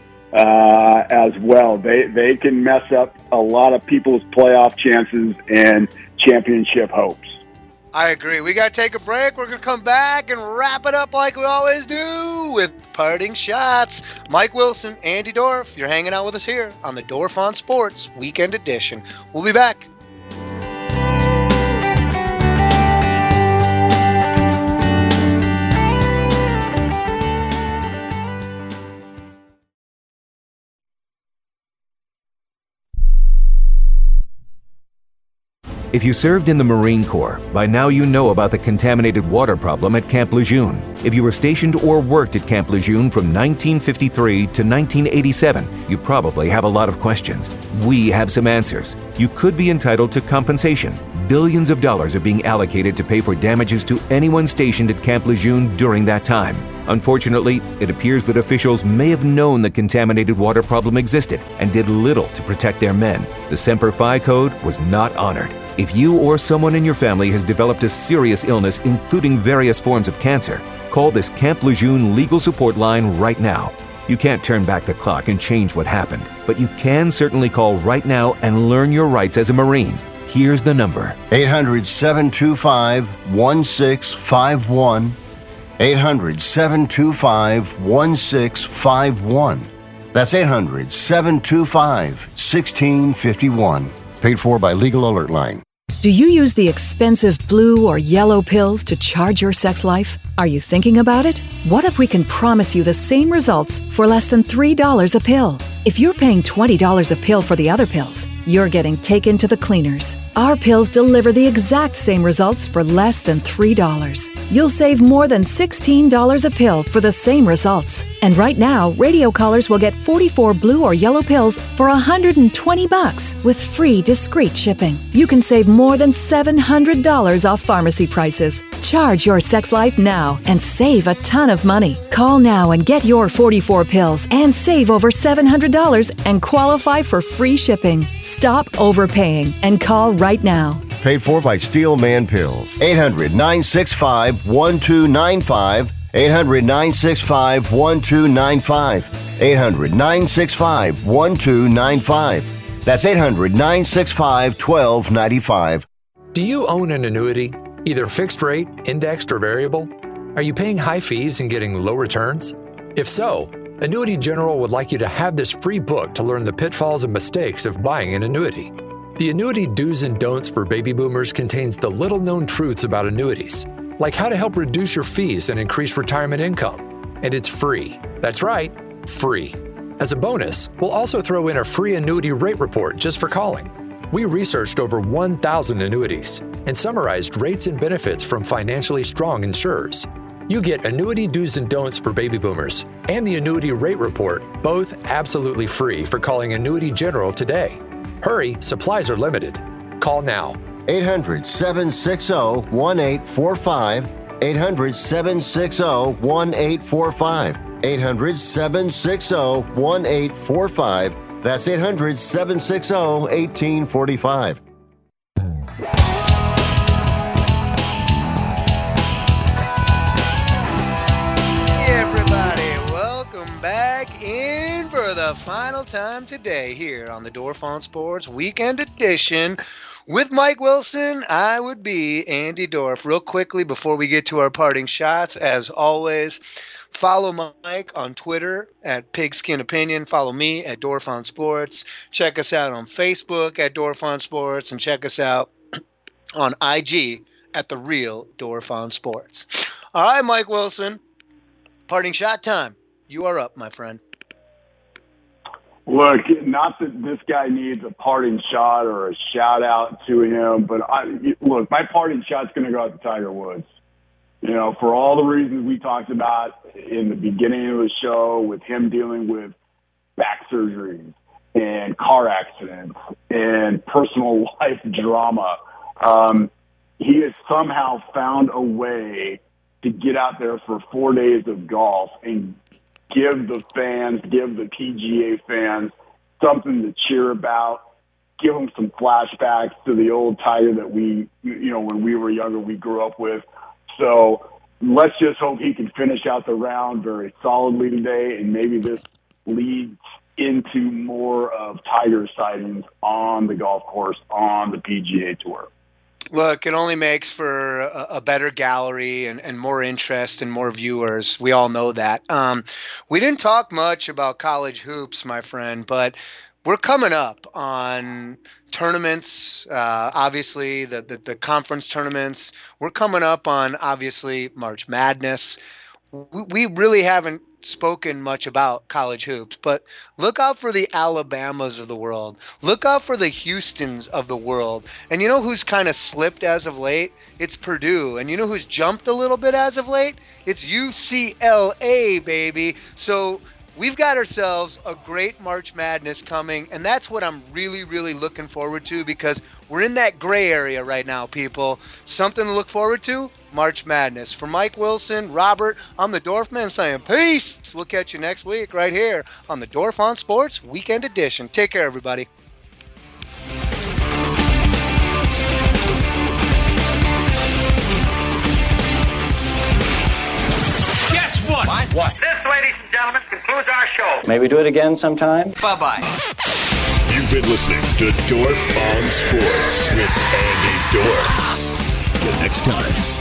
uh, as well. They they can mess up a lot of people's playoff chances and championship hopes. I agree. We got to take a break. We're going to come back and wrap it up like we always do with parting shots. Mike Wilson, Andy Dorf, you're hanging out with us here on the Dorf on Sports Weekend Edition. We'll be back. If you served in the Marine Corps, by now you know about the contaminated water problem at Camp Lejeune. If you were stationed or worked at Camp Lejeune from nineteen fifty-three to nineteen eighty-seven, you probably have a lot of questions. We have some answers. You could be entitled to compensation. Billions of dollars are being allocated to pay for damages to anyone stationed at Camp Lejeune during that time. Unfortunately, it appears that officials may have known the contaminated water problem existed and did little to protect their men. The Semper Fi Code was not honored. If you or someone in your family has developed a serious illness, including various forms of cancer, call this Camp Lejeune legal support line right now. You can't turn back the clock and change what happened, but you can certainly call right now and learn your rights as a Marine. Here's the number. eight hundred, seven two five, one six five one. eight hundred, seven two five, one six five one. That's eight hundred, seven two five, one six five one. Paid for by Legal Alert Line. Do you use the expensive blue or yellow pills to charge your sex life? Are you thinking about it? What if we can promise you the same results for less than three dollars a pill? If you're paying twenty dollars a pill for the other pills, you're getting taken to the cleaners. Our pills deliver the exact same results for less than three dollars. You'll save more than sixteen dollars a pill for the same results. And right now, radio callers will get forty-four blue or yellow pills for one hundred twenty bucks with free discreet shipping. You can save more than seven hundred dollars off pharmacy prices. Charge your sex life now and save a ton of money. Call now and get your forty-four pills and save over seven hundred dollars and qualify for free shipping. Stop overpaying and call right now. Paid for by Steel Man Pills. eight hundred, nine six five, one two nine five. eight hundred, nine six five, one two nine five. eight hundred, nine six five, one two nine five. That's eight hundred, nine six five, one two nine five. Do you own an annuity, either fixed rate, indexed, or variable? Are you paying high fees and getting low returns? If so, Annuity General would like you to have this free book to learn the pitfalls and mistakes of buying an annuity. The Annuity Do's and Don'ts for Baby Boomers contains the little-known truths about annuities, like how to help reduce your fees and increase retirement income. And it's free. That's right, free. As a bonus, we'll also throw in a free annuity rate report just for calling. We researched over one thousand annuities and summarized rates and benefits from financially strong insurers. You get Annuity Do's and Don'ts for Baby Boomers and the Annuity Rate Report, both absolutely free for calling Annuity General today. Hurry, supplies are limited. Call now. eight hundred, seven six zero, one eight four five. eight hundred, seven six zero, one eight four five. eight hundred, seven six zero, one eight four five. That's eight hundred, seven six zero, one eight four five. Back in for the final time today here on the Dorfon Sports Weekend Edition with Mike Wilson. I would be Andy Dorf. Real quickly before we get to our parting shots, as always, follow Mike on Twitter at Pigskin Opinion. Follow me at Dorfon Sports. Check us out on Facebook at Dorfon Sports, and check us out on I G at The Real Dorfon Sports. All right, Mike Wilson, parting shot time. You are up, my friend. Look, not that this guy needs a parting shot or a shout out to him, but I, look, my parting shot's going to go out to Tiger Woods. You know, for all the reasons we talked about in the beginning of the show, with him dealing with back surgeries and car accidents and personal life drama, um, he has somehow found a way to get out there for four days of golf and give the fans, give the P G A fans something to cheer about, give them some flashbacks to the old Tiger that we, you know, when we were younger, we grew up with. So let's just hope he can finish out the round very solidly today, and maybe this leads into more of Tiger sightings on the golf course, on the P G A Tour. Look, it only makes for a, a better gallery and, and more interest and more viewers. We all know that. Um, we didn't talk much about college hoops, my friend, but we're coming up on tournaments, uh, obviously, the, the, the conference tournaments. We're coming up on, obviously, March Madness. We, we really haven't spoken much about college hoops, but look out for the Alabamas of the world. Look out for the Houstons of the world. And you know who's kind of slipped as of late? It's Purdue. And you know who's jumped a little bit as of late? It's U C L A, baby. So we've got ourselves a great March Madness coming, and that's what I'm really, really looking forward to, because we're in that gray area right now, people. Something to look forward to? March Madness. For Mike Wilson, Robert, I'm the Dorfman saying peace. We'll catch you next week right here on the Dorf on Sports Weekend Edition. Take care, everybody. Guess what? What? What? This, ladies and gentlemen, concludes our show. Maybe do it again sometime? Bye-bye. You've been listening to Dorf on Sports with Andy Dorf. Till next time.